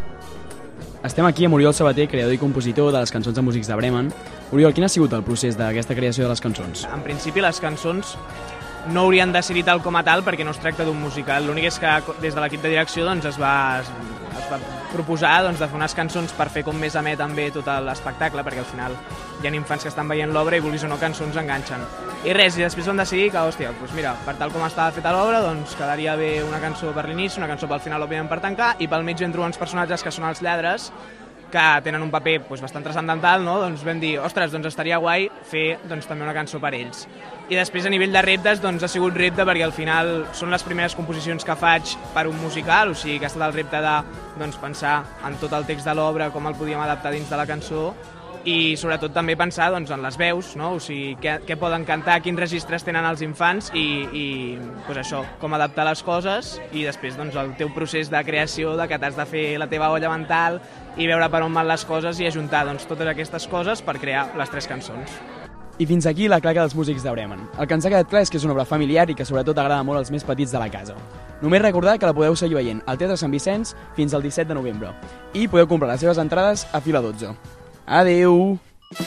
Estem aquí amb Oriol Sabater, creador i compositor de les cançons de Músics de Bremen. Oriol, quin ha sigut el procés d'aquesta creació de les cançons? En principi les cançons no haurien de ser tal com a tal perquè no es tracta d'un musical. L'únic és que des de l'equip de direcció doncs, es, va, es, es va proposar doncs, de fer unes cançons per fer com més amè també tot l'espectacle, perquè al final hi ha infants que estan veient l'obra i vulguis o no cançons enganxen. I res, i després vam decidir que, hòstia, doncs mira, per tal com estava feta l'obra, doncs quedaria bé una cançó per l'inici, una cançó pel final, òbviament, per tancar, i pel mig vam trobar uns personatges que són els lladres, que tenen un paper doncs, bastant transcendental, no? Doncs vam dir, ostres, doncs estaria guai fer doncs, també una cançó per ells. I després a nivell de reptes doncs, ha sigut repte perquè al final són les primeres composicions que faig per un musical, o sigui que ha estat el repte de doncs, pensar en tot el text de l'obra, com el podíem adaptar dins de la cançó i sobretot també pensar doncs, en les veus, no? O sigui, què, què poden cantar, quins registres tenen els infants i, i doncs això, com adaptar les coses i després doncs, el teu procés de creació, de que t'has de fer la teva olla mental i veure per on van les coses i ajuntar doncs, totes aquestes coses per crear les tres cançons. I fins aquí la claca dels músics de Bremen. El que ens ha quedat clar és que és una obra familiar i que sobretot agrada molt als més petits de la casa. Només recordar que la podeu seguir veient al Teatre Sant Vicenç fins al disset de novembre i podeu comprar les seves entrades a fila dotze. Adeu!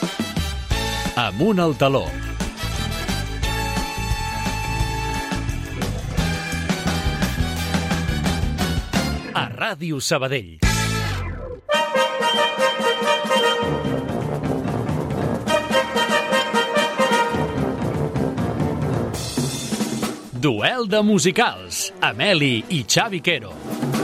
Amunt al taló. A Ràdio Sabadell. Duel de musicals, Ameli i Xavi Quero.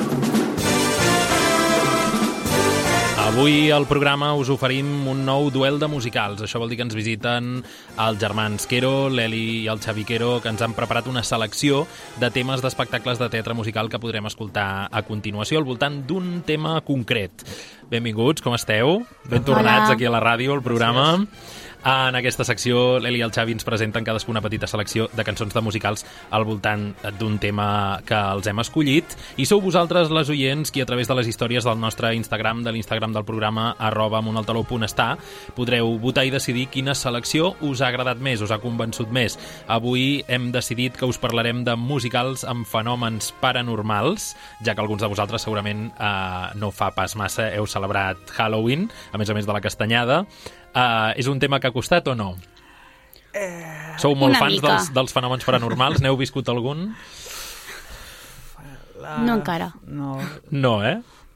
Avui al programa us oferim un nou duel de musicals. Això vol dir que ens visiten els germans Quero, l'Eli i el Xavi Quero, que ens han preparat una selecció de temes d'espectacles de teatre musical que podrem escoltar a continuació al voltant d'un tema concret. Benvinguts, com esteu? Ben tornats aquí a la ràdio, al programa. Gràcies. En aquesta secció, l'Eli i el Xavi ens presenten cadascú una petita selecció de cançons de musicals al voltant d'un tema que els hem escollit. I sou vosaltres, les oients, qui a través de les històries del nostre Instagram, de l'Instagram del programa, arroba amuntaltaló punt està, podreu votar i decidir quina selecció us ha agradat més, us ha convençut més. Avui hem decidit que us parlarem de musicals amb fenòmens paranormals, ja que alguns de vosaltres segurament eh, no fa pas massa heu celebrat Halloween, a més a més de la castanyada. Uh, és un tema que ha costat o no? Eh, Sou molt fans dels, dels fenòmens paranormals? N'heu viscut algun? La... No encara. No. No, eh?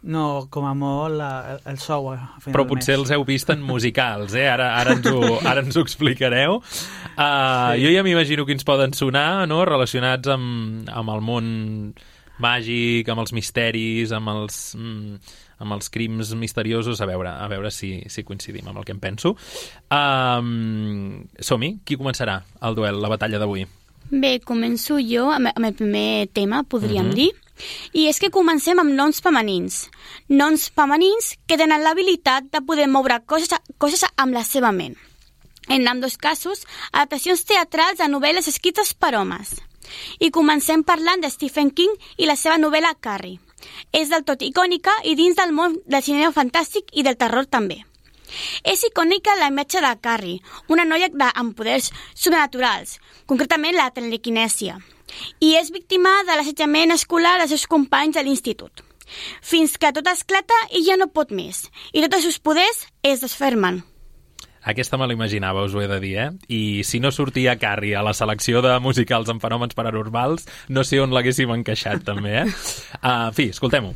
No, com a molt la, el sou a final Però del potser mes. els heu vist en musicals, eh? Ara, ara, ens, ho, ara ens ho explicareu. Uh, sí. Jo ja m'imagino quins poden sonar, no?, relacionats amb, amb el món màgic, amb els misteris, amb els, mm, amb els crims misteriosos. A veure, a veure si, si coincidim amb el que em penso. Um, som-hi? Qui començarà el duel, la batalla d'avui? Bé, començo jo amb, amb el primer tema, podríem Mhm. dir. I és que comencem amb noms femenins. Noms femenins que tenen l'habilitat de poder moure coses, coses amb la seva ment. En ambdós casos, adaptacions teatrals de novel·les escrites per homes. I comencem parlant de Stephen King i la seva novel·la Carrie. És del tot icònica i dins del món del cinema fantàstic i del terror també. És icònica la imatge de Carrie, una noia de, amb poders sobrenaturals, concretament la telequinèsia, i és víctima de l'assetjament escolar dels seus companys de l'institut. Fins que tot esclata i ja no pot més, i tots els seus poders es desfermen. Aquesta me l'imaginava, us ho he de dir, eh? I si no sortia Carrie a la selecció de musicals amb fenòmens paranormals, no sé on l'haguéssim encaixat, també, eh? Uh, en fi, escoltem-ho.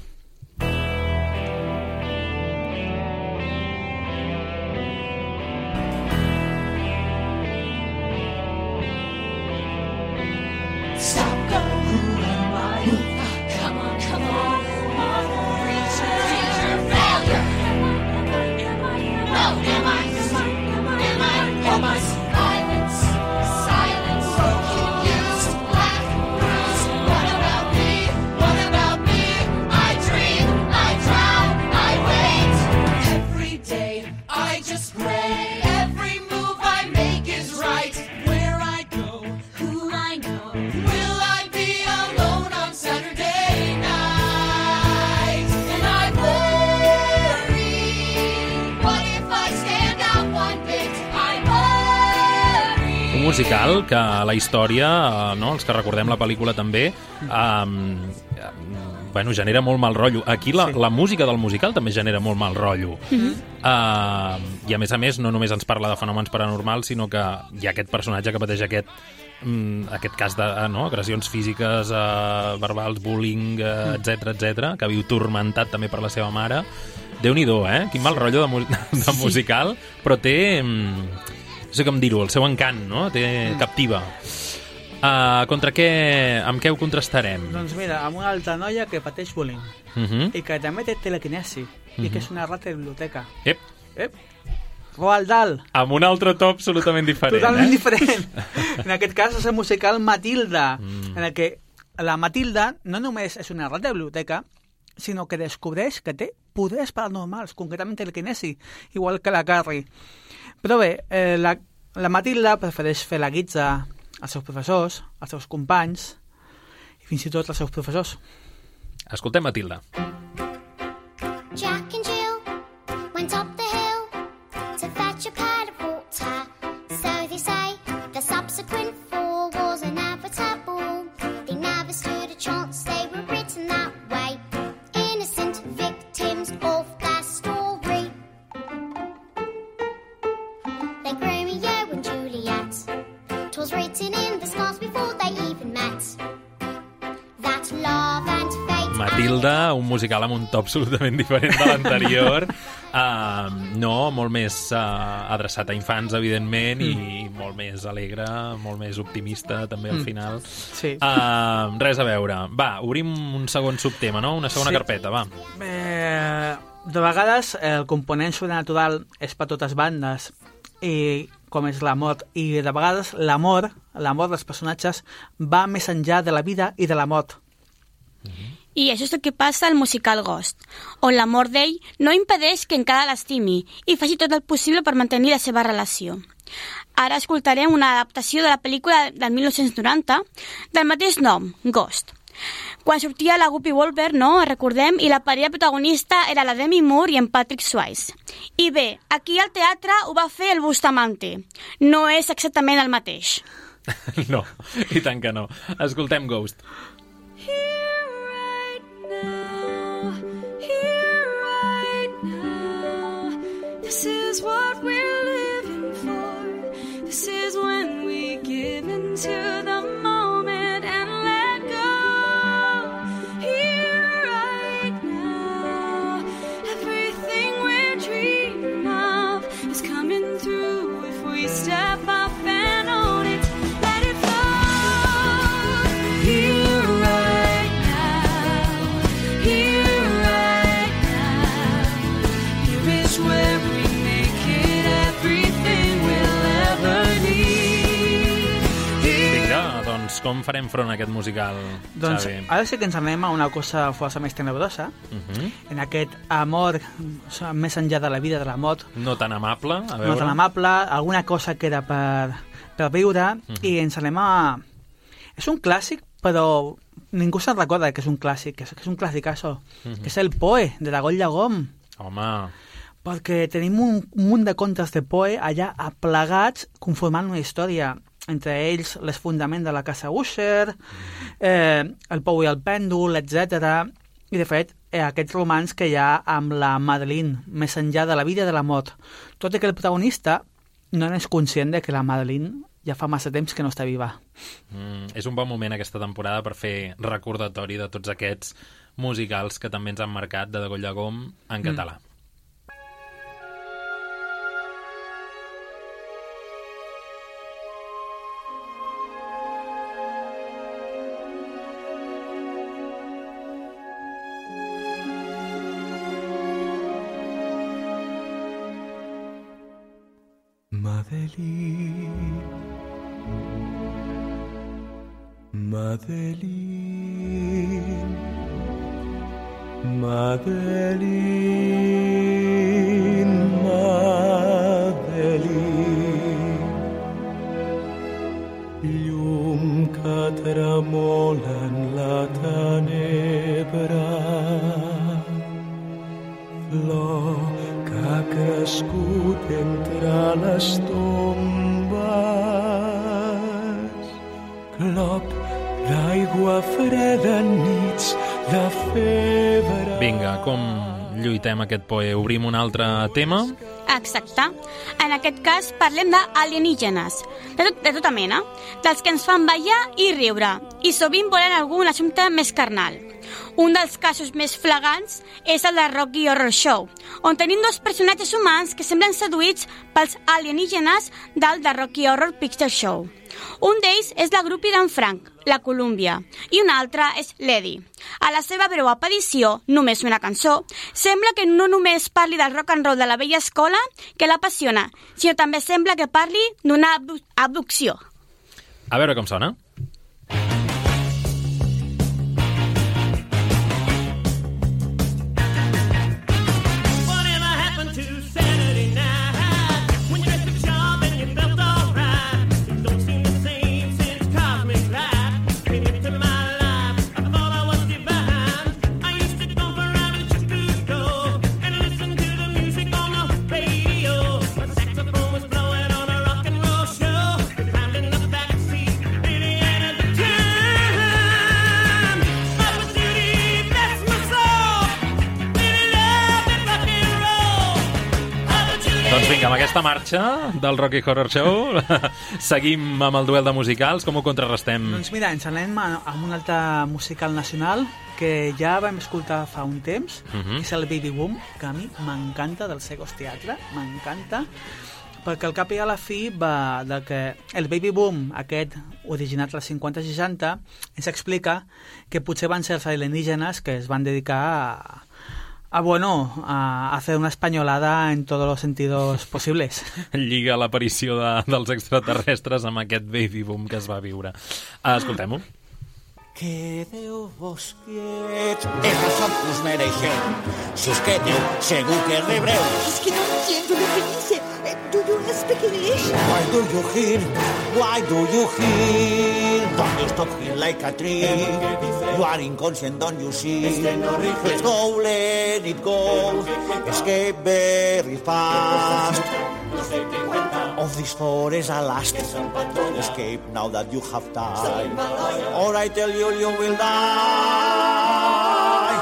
Stop, go, who am I? Come on, come on, come on, reach your failure. No, am I? Am I? Am I? Silence, silence. Broken, used, black, bruised. What about me? What about me? I dream, I drown, I wait. Every day, I just pray. Every move I make is right. Where I go, who I know. Will I be alone on Saturday night? And I worry, what if I stand out one bit? I worry. Un musical que la història, eh, no, els que recordem la pel·lícula també, um, bueno, genera molt mal rotllo. Aquí la, sí. la música del musical també genera molt mal rotllo. Mhm. Uh, I a més a més, no només ens parla de fenòmens paranormals, sinó que hi ha aquest personatge que pateix aquest, mm, aquest cas de uh, no, agressions físiques, uh, verbals, bullying, uh, etc etc, que viu tormentat també per la seva mare. Déu-n'hi-do, eh? Quin mal rotllo de, mu de musical, però té, mm, no sé com dir-ho, el seu encant, no? Té, Mm. captiva. Uh, contra què, amb què ho contrastarem? Doncs mira, amb una altra noia que pateix bullying Uh -huh. i que també té telequinesi uh -huh. i que és una rata de biblioteca. Ep. Ep. Roald Dahl. Amb un altre to absolutament diferent, Totalment eh? diferent. En aquest cas és el musical Matilda, mm. en el que la Matilda no només és una rata de biblioteca, sinó que descobreix que té poders paranormals, concretament telequinesi, igual que la Carrie. Però bé, eh, la, la Matilda prefereix fer la guitza als seus professors, als seus companys i fins i tot als seus professors. Escoltem Matilda. Jack and Jill went up the hill to fetch a pail of water. So they say the subsequent fall was inevitable. They never stood a chance, they were written that way. Innocent victims of their story. Like Romeo and Juliet. 'Twas written in the stars before they even met. That love and fate. Matilda, un musical amb un to absolutament diferent de l'anterior. Uh, no, molt més uh, adreçat a infants, evidentment, mm. i molt més alegre, molt més optimista, també, al Mm. final. Sí. Uh, res a veure. Va, obrim un segon subtema, no? Una segona Sí. carpeta, va. Eh, de vegades el component sobrenatural és per totes bandes, i com és l'amor, i de vegades l'amor, l'amor dels personatges va més enllà de la vida i de la mort. I això és el que passa al musical Ghost, on l'amor d'ell no impedeix que encara l'estimi i faci tot el possible per mantenir la seva relació. Ara escoltarem una adaptació de la pel·lícula del mil nou-cents noranta del mateix nom, Ghost. Quan sortia la Whoopi Goldberg, no, recordem, i la parella protagonista era la Demi Moore i en Patrick Swayze. I bé, aquí al teatre ho va fer el Bustamante. No és exactament el mateix. No, i tant que no. Escoltem Ghost. This is what we're living for. This is when we give into the moment and let go. Here right now. com farem front a aquest musical, Doncs Xavi? ara sí que ens anem a una cosa força més tenebrosa, Uh -huh. en aquest amor més enllà de la vida de la mort, No tan amable, a veure... no tan amable, alguna cosa que era per, per viure, Mhm. i ens anem a... És un clàssic, però ningú se'n recorda que és un clàssic, que és, que és un clàssicazo, Mhm. que és el Poe, de Dagoll Llagom. Home... Perquè tenim un, un munt de contes de Poe allà aplegats conformant una història, entre ells les fundaments de la casa Usher, eh, el Pou i el Pèndol, etcètera. I, de fet, eh, aquest romanç que hi ha amb la Madeline, més enllà de la vida i de la mort. Tot i que el protagonista no és conscient de que la Madeline ja fa massa temps que no està viva. Mm, és un bon moment aquesta temporada per fer recordatori de tots aquests musicals que també ens han marcat de Dagoll Llagom en català. Madeline, Madeline, Madeline, Madeline, llum que tremola en la tenebra, flor que ha crescut entre les tombes, clop d'aigua freda en nits de febre. Vinga, com lluitem aquest Poe? Obrim un altre tema? Exacte. En aquest cas parlem d'alienígenes, de, tot, de tota mena, dels que ens fan ballar i riure, i sovint volen algun assumpte més carnal. Un dels casos més flagrants és el de Rocky Horror Show, on tenim dos personatges humans que semblen seduïts pels alienígenes del The Rocky Horror Picture Show. Un d'ells és la grupi d'en Frank, la Columbia, i un altre és l'Eddie. A la seva breu aparició, només una cançó, sembla que no només parli del rock and roll de la vella escola, que l'apassiona, sinó també sembla que parli d'una abdu- abducció. A veure com sona. Whatever happened to Saturday night when you dressed up sharp and you felt alright? It don't seem the same since Cosmic Light came into my life. I thought I was divine. I used to go around and shoot through the door and listen to the music on the radio. My saxophone was blowing on a rock and roll show. Climbed in the backseat, really had a good time. Papa Judy, bless my soul. Really love that rock and roll. Papa Judy. Doncs vinga, amb aquesta marxa del Rocky Horror Show seguim amb el duel de musicals. Com ho contrarrestem? Doncs mira, ens anem a, a un altre musical nacional que ja vam escoltar fa un temps, Mhm. que és el Baby Boom, que a mi m'encanta, del Segos Teatre, m'encanta, perquè al cap i a la fi va de que el Baby Boom, aquest originat als cinquanta seixanta, ens explica que potser van ser els alienígenes que es van dedicar a, a bueno, a hacer una españolada en todos los sentidos posibles. Lliga l'aparició de, dels extraterrestres amb aquest baby boom que es va viure. Uh, Escoltem-ho. Quedeu-vos quiets, esas son tus mereixeu. Si us quedeu, segur que rebreu. Es que no entiendo lo que dice. Eh, Do you speak English? Why do you hear? Why do you hear? Don't you stop here like a tree? You are inconscient, don't you see? Let's go, let it go. Escape very fast. Of this forest at last. Escape now that you have time. Or I tell you, you will die.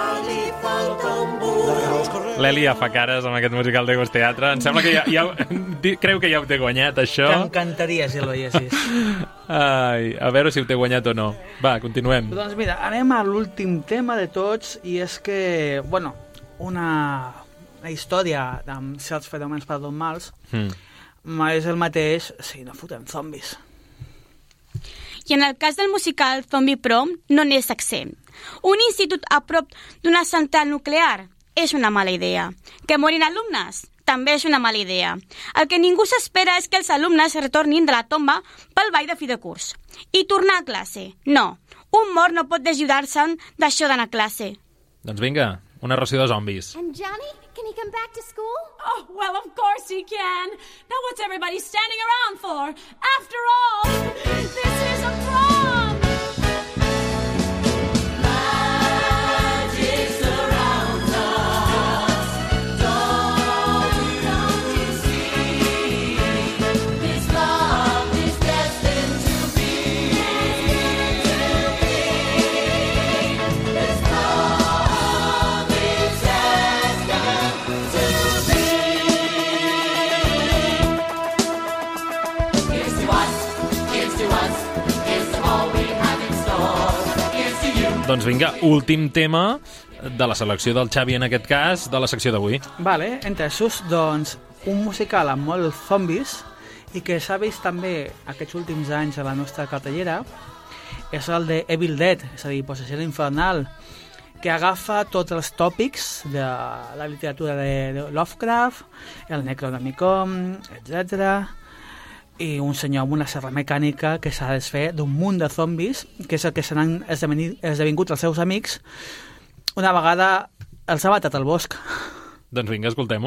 L'Eli ja fa cares amb aquest musical de Ghost Teatre. Em sembla que ja, ja di- creu que ja ho té guanyat, això. T'encantaria si l'oiessis. Ai, a veure si ho té guanyat o no. Va, continuem. Doncs mira, anem a l'últim tema de tots, i és que, bueno, una, una història amb certs fenòmens paranormals Mm. és el mateix si no fotem zombis. I en el cas del musical Zombie Prom no n'és exempt. Un institut a prop d'una central nuclear és una mala idea. Que morin alumnes? també és una mala idea. El que ningú s'espera és que els alumnes retornin de la tomba pel ball de fi de curs. I tornar a classe. No, un mort no pot desajudar-se'n d'això d'anar a classe. Doncs vinga, una ració de zombis. And Johnny, can he come back to school? Oh, well, of course he can. Now what's everybody standing around for? After all, this is a prom! Magic surrounds us. Don't, don't you see? This love is destined to be. This love is destined to be. Here's to us, here's to us, here's to all we have in store. Here's to you. Doncs vinga, últim tema de la selecció del Xavi, en aquest cas, de la secció d'avui. Vale, entesos, doncs, un musical amb molts zombis i que s'ha vist també aquests últims anys a la nostra cartellera és el de Evil Dead, és a dir, Possessió infernal, que agafa tots els tòpics de la literatura de, de Lovecraft, el Necronomicon, etcètera, i un senyor amb una serra mecànica que s'ha de desfer d'un munt de zombis, que és el que s'han esdevingut els seus amics una vegada els ha matat al bosc. Doncs vinga, escoltem-ho.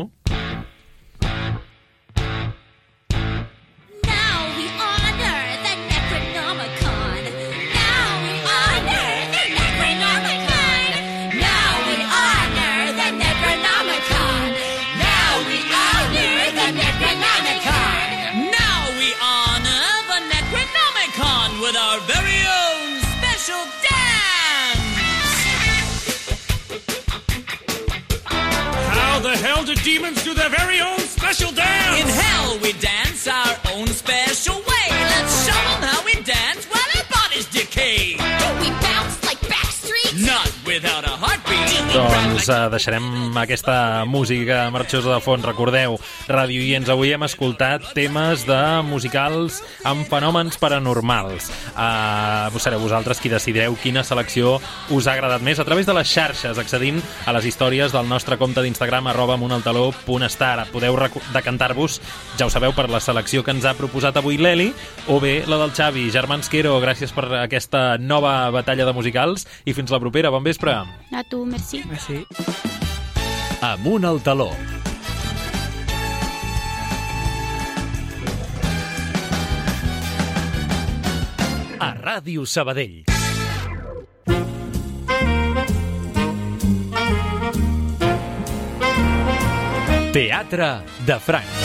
Now we honor the Necronomicon. Now we honor the Necronomicon. Now we honor the Necronomicon. Now we honor the Necronomicon. Now we honor the Necronomicon with our very own special dance. How the hell do demons do their very own special dance? In hell we dance our own special way. Let's show them how we dance while our bodies decay. Don't we bounce like Backstreet? Not without a heartbeat. Doncs eh, deixarem aquesta música marxosa de fons. Recordeu, radioients, avui hem escoltat temes de musicals amb fenòmens paranormals. Uh, sereu vosaltres qui decidireu quina selecció us ha agradat més a través de les xarxes, accedint a les històries del nostre compte d'Instagram arroba amuntaltaló punt star. Podeu decantar-vos, ja ho sabeu, per la selecció que ens ha proposat avui l'Eli, o bé la del Xavi. Germans Quero, gràcies per aquesta nova batalla de musicals i fins la propera. Bon vespre. A tu, merci. Merci. Amunt al taló. A Ràdio Sabadell. Teatre de Franc.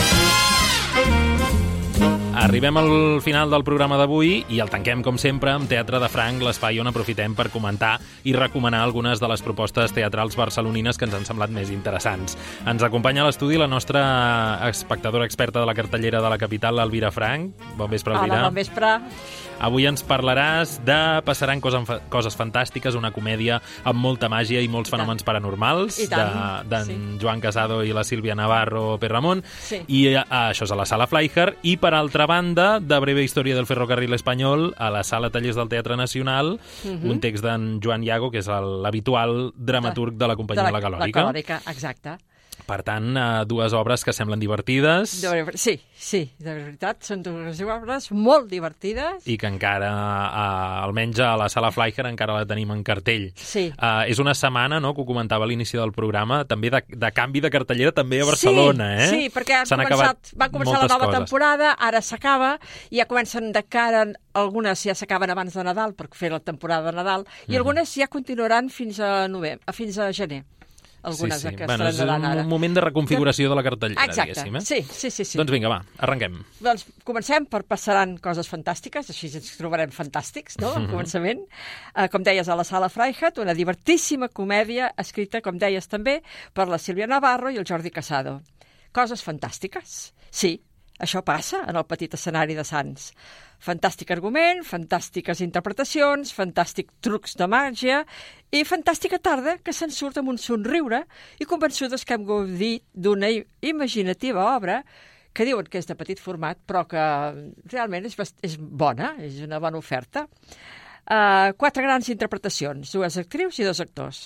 Arribem al final del programa d'avui i el tanquem, com sempre, amb Teatre de Franc, l'espai on aprofitem per comentar i recomanar algunes de les propostes teatrals barcelonines que ens han semblat més interessants. Ens acompanya a l'estudi la nostra espectadora experta de la cartellera de la capital, l'Elvira Franc. Bon vespre, Elvira. Hola, bon vespre. Avui ens parlaràs de Passaran coses, coses fantàstiques, una comèdia amb molta màgia i molts fenòmens paranormals, d'en de, sí. Joan Casado i la Sílvia Navarro Perramon, sí. i a, això és a la Sala Fleischer, i per altra banda, de Breve història del ferrocarril espanyol, a la Sala Tallers del Teatre Nacional, uh-huh. un text d'en Joan Iago, que és l'habitual dramaturg de la companyia de la, la Calòrica. La Calòrica, exacte. Per tant, dues obres que semblen divertides. Sí, sí, de veritat, són dues obres molt divertides. I que encara, almenys a la Sala Fleischer, encara la tenim en cartell. Sí. Uh, és una setmana, no?, que ho comentava a l'inici del programa, també de, de canvi de cartellera també a Barcelona, sí, eh? Sí, perquè han començat, van començar la nova coses. temporada, ara s'acaba, i ja comencen de cara, algunes ja s'acaben abans de Nadal, per fer la temporada de Nadal, i mm. algunes ja continuaran fins a novembre, fins a gener. Algunes sí, sí. que Bueno, és un ara. moment de reconfiguració de la cartellera, Exacte. diguéssim. Eh? Sí, sí, sí, sí. Doncs vinga, va, arrenquem. Doncs comencem per Passaran coses fantàstiques, així ens trobarem fantàstics, no?, al començament. Uh, com deies, a la Sala Freiheit, una divertíssima comèdia escrita, com deies també, per la Sílvia Navarro i el Jordi Casado. Coses fantàstiques. Sí, això passa en el petit escenari de Sants. Fantàstic argument, fantàstiques interpretacions, fantàstic trucs de màgia i fantàstica tarda que se'n surt amb un somriure i convençudes que hem gaudit d'una imaginativa obra que diuen que és de petit format, però que realment és, és bona, és una bona oferta. Uh, quatre grans interpretacions, dues actrius i dos actors.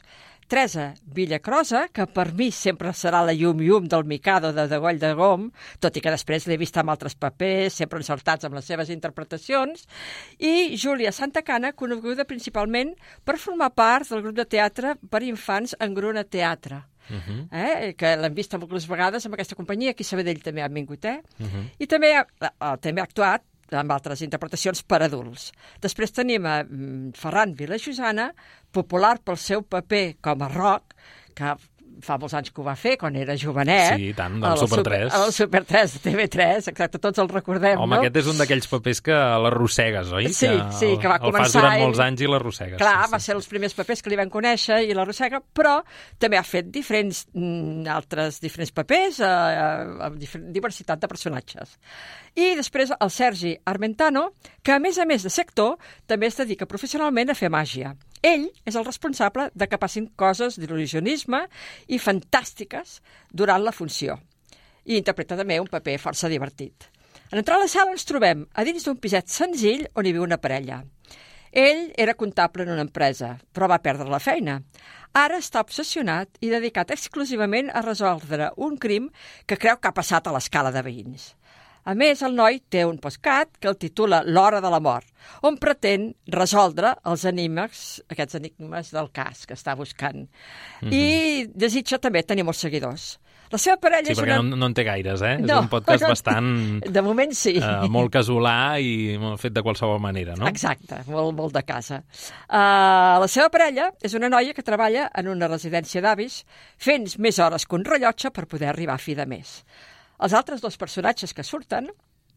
Teresa Villacrosa, que per mi sempre serà la llum-llum del Mikado de Degoll de Gom, tot i que després l'he vist amb altres papers, sempre encertats amb les seves interpretacions, i Júlia Santacana, coneguda principalment per formar part del grup de teatre per infants Engruna Teatre, uh-huh. eh? que l'hem vist moltes vegades amb aquesta companyia, aquí a Sabadell també han vingut, eh? Uh-huh. I també ha, també ha actuat amb altres interpretacions per adults. Després tenim a Ferran Vilajosana, popular pel seu paper com a Roc, que fa molts anys que ho va fer, quan era jovenet. Sí, tant, del Super tres. El Super tres, de T V tres, exacte, tots el recordem, Home, no? aquest és un d'aquells papers que l'arrossegues, oi? Sí, que sí, que va el, començar... El fas durant ell... molts anys i l'arrossegues. Clar, sí, va sí. ser els primers papers que li van conèixer i l'arrossega, però també ha fet diferents, mm, altres diferents papers, eh, amb diferent diversitat de personatges. I després el Sergi Armentano, que a més a més de ser actor, també es dedica professionalment a fer màgia. Ell és el responsable de que passin coses d'il·lusionisme i fantàstiques durant la funció. I interpreta també un paper força divertit. En entrar a la sala ens trobem a dins d'un piset senzill on hi viu una parella. Ell era comptable en una empresa, però va perdre la feina. Ara està obsessionat i dedicat exclusivament a resoldre un crim que creu que ha passat a l'escala de veïns. A més, el noi té un postcat que el titula L'hora de la mort, on pretén resoldre els enigmes, aquests enigmes del cas que està buscant. Mm-hmm. I desitja també tenir molts seguidors. La seva parella sí, és perquè una... no, no en té gaires, eh? No, és un podcast no, bastant... De moment sí. Uh, molt casolà i molt fet de qualsevol manera, no? Exacte, molt, molt de casa. Uh, la seva parella és una noia que treballa en una residència d'avis fent més hores que un rellotge per poder arribar a fi de mes. Els altres dos personatges que surten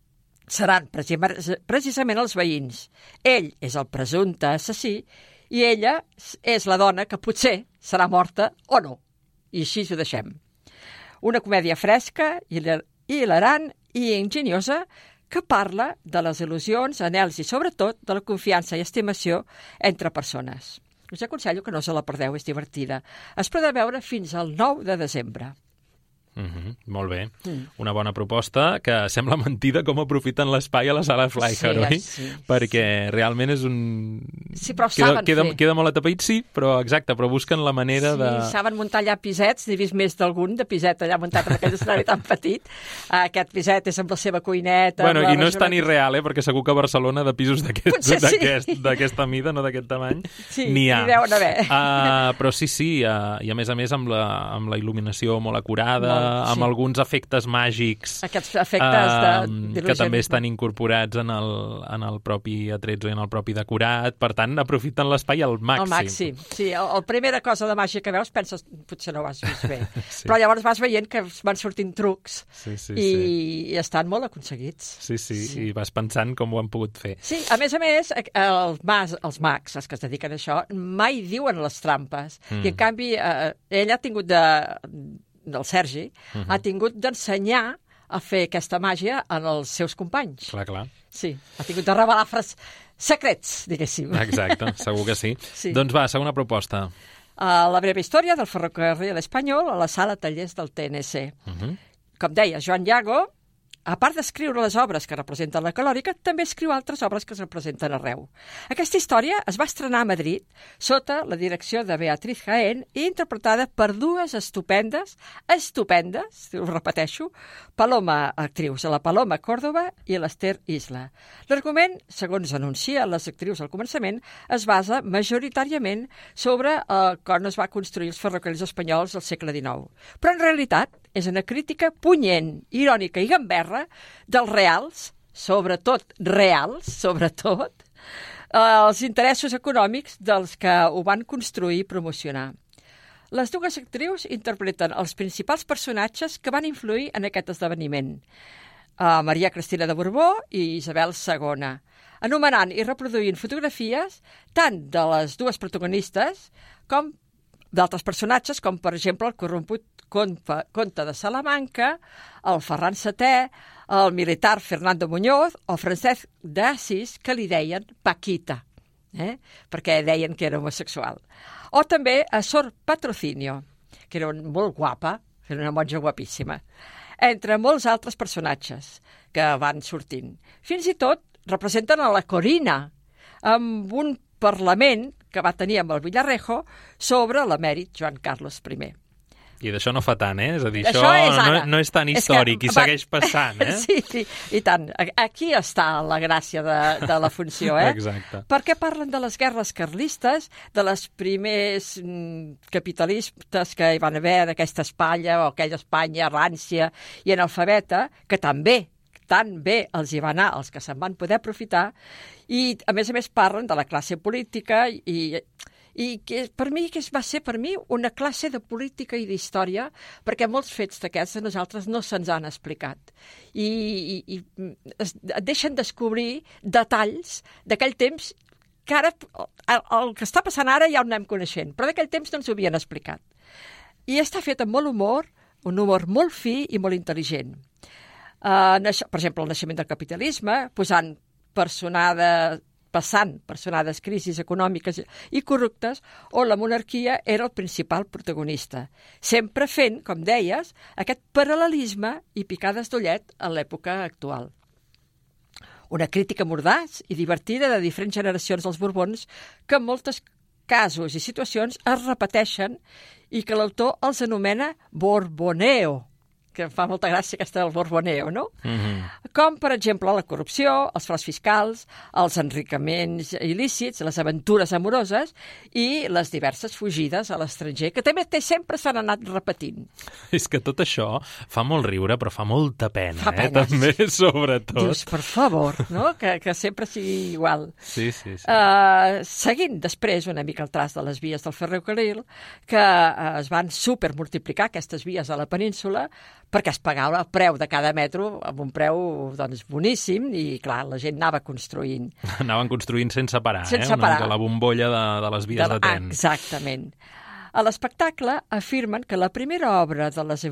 seran precisament els veïns. Ell és el presumpte assassí i ella és la dona que potser serà morta o no. I així ho deixem. Una comèdia fresca, hilarant i enginyosa que parla de les il·lusions, anhels i sobretot de la confiança i estimació entre persones. Us aconsello que no se la perdeu, és divertida. Es podrà veure fins al nou de desembre. Mm-hmm, molt bé. Mm. Una bona proposta que sembla mentida com aprofiten l'espai a la sala Flyher, sí, oi? Sí, perquè sí. realment és un... Sí, però queda, saben queda, fer. queda molt atapeït, sí, però exacte, però busquen la manera sí, de... Sí, saben muntar allà pisets, n'he vist més d'algun de piset allà muntat en aquell escenari tan petit. Aquest piset és amb la seva cuineta... Bueno, i no és tan regió... irreal, eh? Perquè segur que a Barcelona de pisos d'aquesta sí. mida, no d'aquest tamany, sí, n'hi ha. N'hi deuen haver. Uh, però sí, sí, uh, i a més a més amb la, amb la il·luminació molt acurada, molt, sí. amb alguns efectes màgics Aquests efectes uh, de, que també estan incorporats en el, en el propi atrezzo i en el propi decorat, per tant aprofiten l'espai al màxim. Al màxim, sí. El, el primera cosa de màgia que veus penses, potser no ho has vist bé, sí. però llavors vas veient que van sortint trucs sí, sí, i, sí. i estan molt aconseguits. Sí, sí, sí, i vas pensant com ho han pogut fer. Sí, a més a més, els, mas, els mags, els que es dediquen a això, mai diuen les trampes, mm. i en canvi eh, ell ha tingut de... del Sergi, uh-huh. ha tingut d'ensenyar a fer aquesta màgia en els seus companys. Clar, clar. Sí, ha tingut de revelar fres secrets, diguéssim. Exacte, segur que sí. sí. Doncs va, segona proposta. Uh, la breve història del ferrocarril espanyol a la sala tallers del T N C. Uh-huh. Com deia, Joan Llago, a part d'escriure les obres que representen la calòrica, també escriu altres obres que es representen arreu. Aquesta història es va estrenar a Madrid sota la direcció de Beatriz Jaén i interpretada per dues estupendes, estupendes, ho repeteixo, Paloma, actrius, la Paloma Córdoba i l'Ester Isla. L'argument, segons anuncien les actrius al començament, es basa majoritàriament sobre eh, com es va construir els ferrocarrils espanyols al segle dinou. Però en realitat és una crítica punyent, irònica i gamberra dels reals, sobretot reals, sobretot, eh, els interessos econòmics dels que ho van construir i promocionar. Les dues actrius interpreten els principals personatges que van influir en aquest esdeveniment, eh, Maria Cristina de Borbó i Isabel segona, anomenant i reproduint fotografies tant de les dues protagonistes com d'altres personatges, com per exemple el corromput Comte, Comte de Salamanca, el Ferran setè, el militar Fernando Muñoz o Francesc d'Assís, que li deien Paquita, eh? perquè deien que era homosexual. O també a Sor Patrocinio, que era molt guapa, era una monja guapíssima, entre molts altres personatges que van sortint. Fins i tot representen a la Corina, amb un parlament que va tenir amb el Villarrejo sobre l'emèrit Joan Carlos I. I d'això no fa tant, eh? És a dir, Això això, és ara. no, no és tan És històric que i va- segueix passant, eh? Sí, sí, i tant. Aquí està la gràcia de, de la funció, eh? Exacte. Perquè parlen de les guerres carlistes, de les primers mm, capitalistes que hi van haver d'aquesta Espanya, o aquella Espanya rància i analfabeta, que també tan bé els hi va anar els que se'n van poder aprofitar, i a més a més parlen de la classe política i... i que per mi que va ser per mi una classe de política i d'història, perquè molts fets d'aquests a nosaltres no se'ns han explicat. I, i, i es deixen descobrir detalls d'aquell temps que ara, el, el que està passant ara ja ho anem coneixent, però d'aquell temps no ens ho havien explicat. I està fet amb molt humor, un humor molt fi i molt intel·ligent. Uh, per exemple, el naixement del capitalisme, posant personada... passant personades crisis econòmiques i corruptes, on la monarquia era el principal protagonista, sempre fent, com deies, aquest paral·lelisme i picades d'ullet a l'època actual. Una crítica mordaç i divertida de diferents generacions dels Borbons que en molts casos i situacions es repeteixen i que l'autor els anomena Borboneo, que em fa molta gràcia aquesta del Borboneo, no? Mm-hmm. Com, per exemple, la corrupció, els fraus fiscals, els enricaments il·lícits, les aventures amoroses i les diverses fugides a l'estranger, que també sempre s'han anat repetint. És que tot això fa molt riure, però fa molta pena, fa eh? Pena, També, sí. Sobretot. Dius, per favor, no? Que, que sempre sigui igual. Sí, sí, sí. Uh, seguint després una mica el traç de les vies del ferrocarril, que uh, es van supermultiplicar aquestes vies a la península, perquè es pagava el preu de cada metro amb un preu doncs, boníssim i, clar, la gent anava construint. Anaven construint sense parar, sense eh? Una parar. mica la bombolla de, de les vies de, de tren. Exactament. A l'espectacle afirmen que la primera obra de les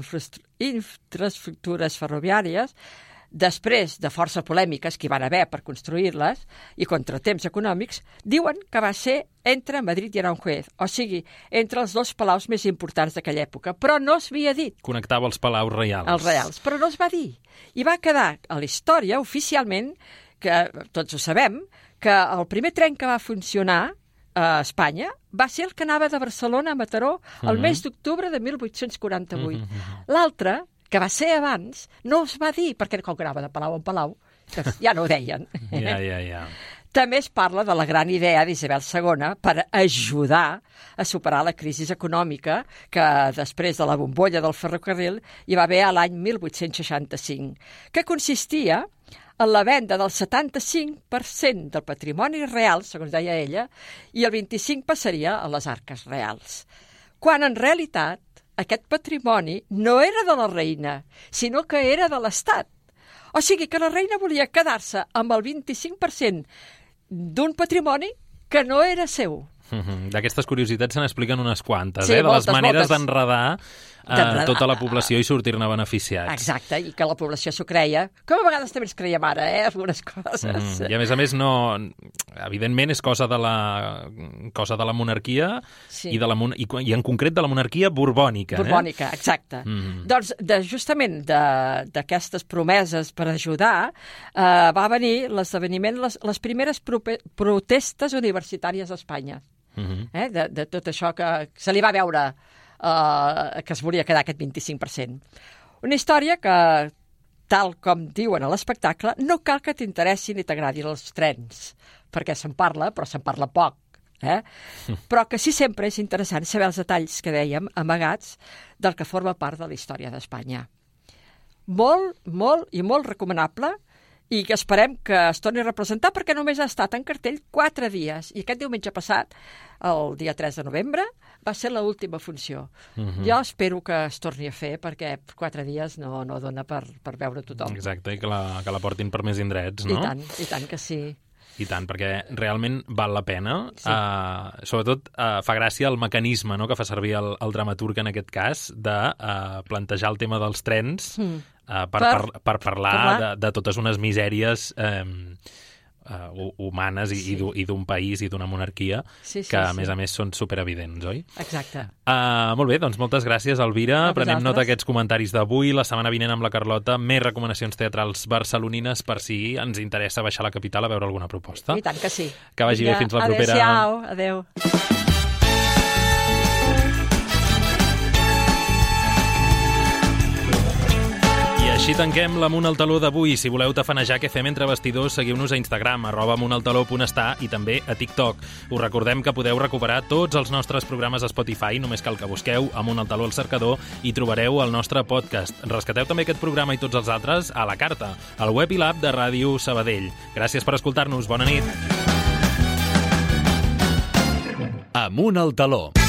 infraestructures ferroviàries, després de força polèmiques que hi van haver per construir-les i contratemps econòmics, diuen que va ser entre Madrid i Aranjuez, o sigui, entre els dos palaus més importants d'aquella època, però no s'havia dit. Connectava els palaus reials. Els reials, però no es va dir. I va quedar a la història, oficialment, que tots ho sabem, que el primer tren que va funcionar a Espanya va ser el que anava de Barcelona a Mataró el Mhm. mes d'octubre de mil vuit-cents quaranta-vuit. Mhm. L'altre, que va ser abans, no es va dir, perquè com que anava de palau en palau, que ja no ho deien. Ja, ja, ja. També es parla de la gran idea d'Isabel segona per ajudar a superar la crisi econòmica que després de la bombolla del ferrocarril hi va haver a l'any mil vuit-cents seixanta-cinc, que consistia en la venda del setanta-cinc per cent del patrimoni real, segons deia ella, i el vint-i-cinc passaria a les arques reals. Quan en realitat aquest patrimoni no era de la reina, sinó que era de l'Estat. O sigui que la reina volia quedar-se amb el vint-i-cinc per cent d'un patrimoni que no era seu. Mm-hmm. D'aquestes curiositats se n'expliquen unes quantes, Sí, eh? De moltes, les maneres moltes. d'enredar eh, tota la població i sortir-ne beneficiats. Exacte, i que la població s'ho creia. Com a vegades també ens creiem ara, eh, algunes coses. Mm, I a més a més, no, evidentment és cosa de la, cosa de la monarquia Sí. i, de la, mon- i, i en concret de la monarquia borbònica. Borbònica, exacte. Eh? Mm. Doncs de, justament de- d'aquestes promeses per ajudar eh, va venir l'esdeveniment, les, les primeres prope, protestes universitàries a Espanya. Mm-hmm. Eh? De, de tot això que se li va veure eh, que es volia quedar aquest vint-i-cinc per cent. Una història que, tal com diuen a l'espectacle, no cal que t'interessi ni t'agradin els trens, perquè se'n parla, però se'n parla poc. Eh? Però que sí sempre és interessant saber els detalls que dèiem, amagats, del que forma part de la història d'Espanya. Molt, molt i molt recomanable, i que esperem que es torni a representar perquè només ha estat en cartell quatre dies. I aquest diumenge passat, el dia tres de novembre, va ser l'última funció. Mhm. Jo espero que es torni a fer perquè quatre dies no, no dona per, per veure tothom. Exacte, i que la, que la portin per més indrets, no? I tant, i tant que sí. I tant, perquè realment val la pena. Sí. Uh, sobretot uh, fa gràcia el mecanisme, no?, que fa servir el, el dramaturg en aquest cas de uh, plantejar el tema dels trens Mm. uh, per, Per- per, per parlar, parlar. de, de totes unes misèries eh, uh, humanes i, sí. i d'un país i d'una monarquia sí, sí, que, a sí. més a més, són superevidents, oi? Exacte. Uh, molt bé, doncs moltes gràcies, Elvira. A Prenem vosaltres. nota d'aquests comentaris d'avui. La setmana vinent amb la Carlota, més recomanacions teatrals barcelonines per si ens interessa baixar a la capital a veure alguna proposta. I tant que sí. Que vagi Vinga, bé, fins la propera. Adéu-siau, adéu. Així tanquem l'Amunt al Taló d'avui. Si voleu tafanejar què fem entre vestidors, seguiu-nos a Instagram, arroba amuntaltaló.està i també a TikTok. Us recordem que podeu recuperar tots els nostres programes a Spotify, només cal que busqueu Amunt al Taló al cercador i trobareu el nostre podcast. Rescateu també aquest programa i tots els altres a la carta, al web i l'app de Ràdio Sabadell. Gràcies per escoltar-nos. Bona nit. Amunt al Taló.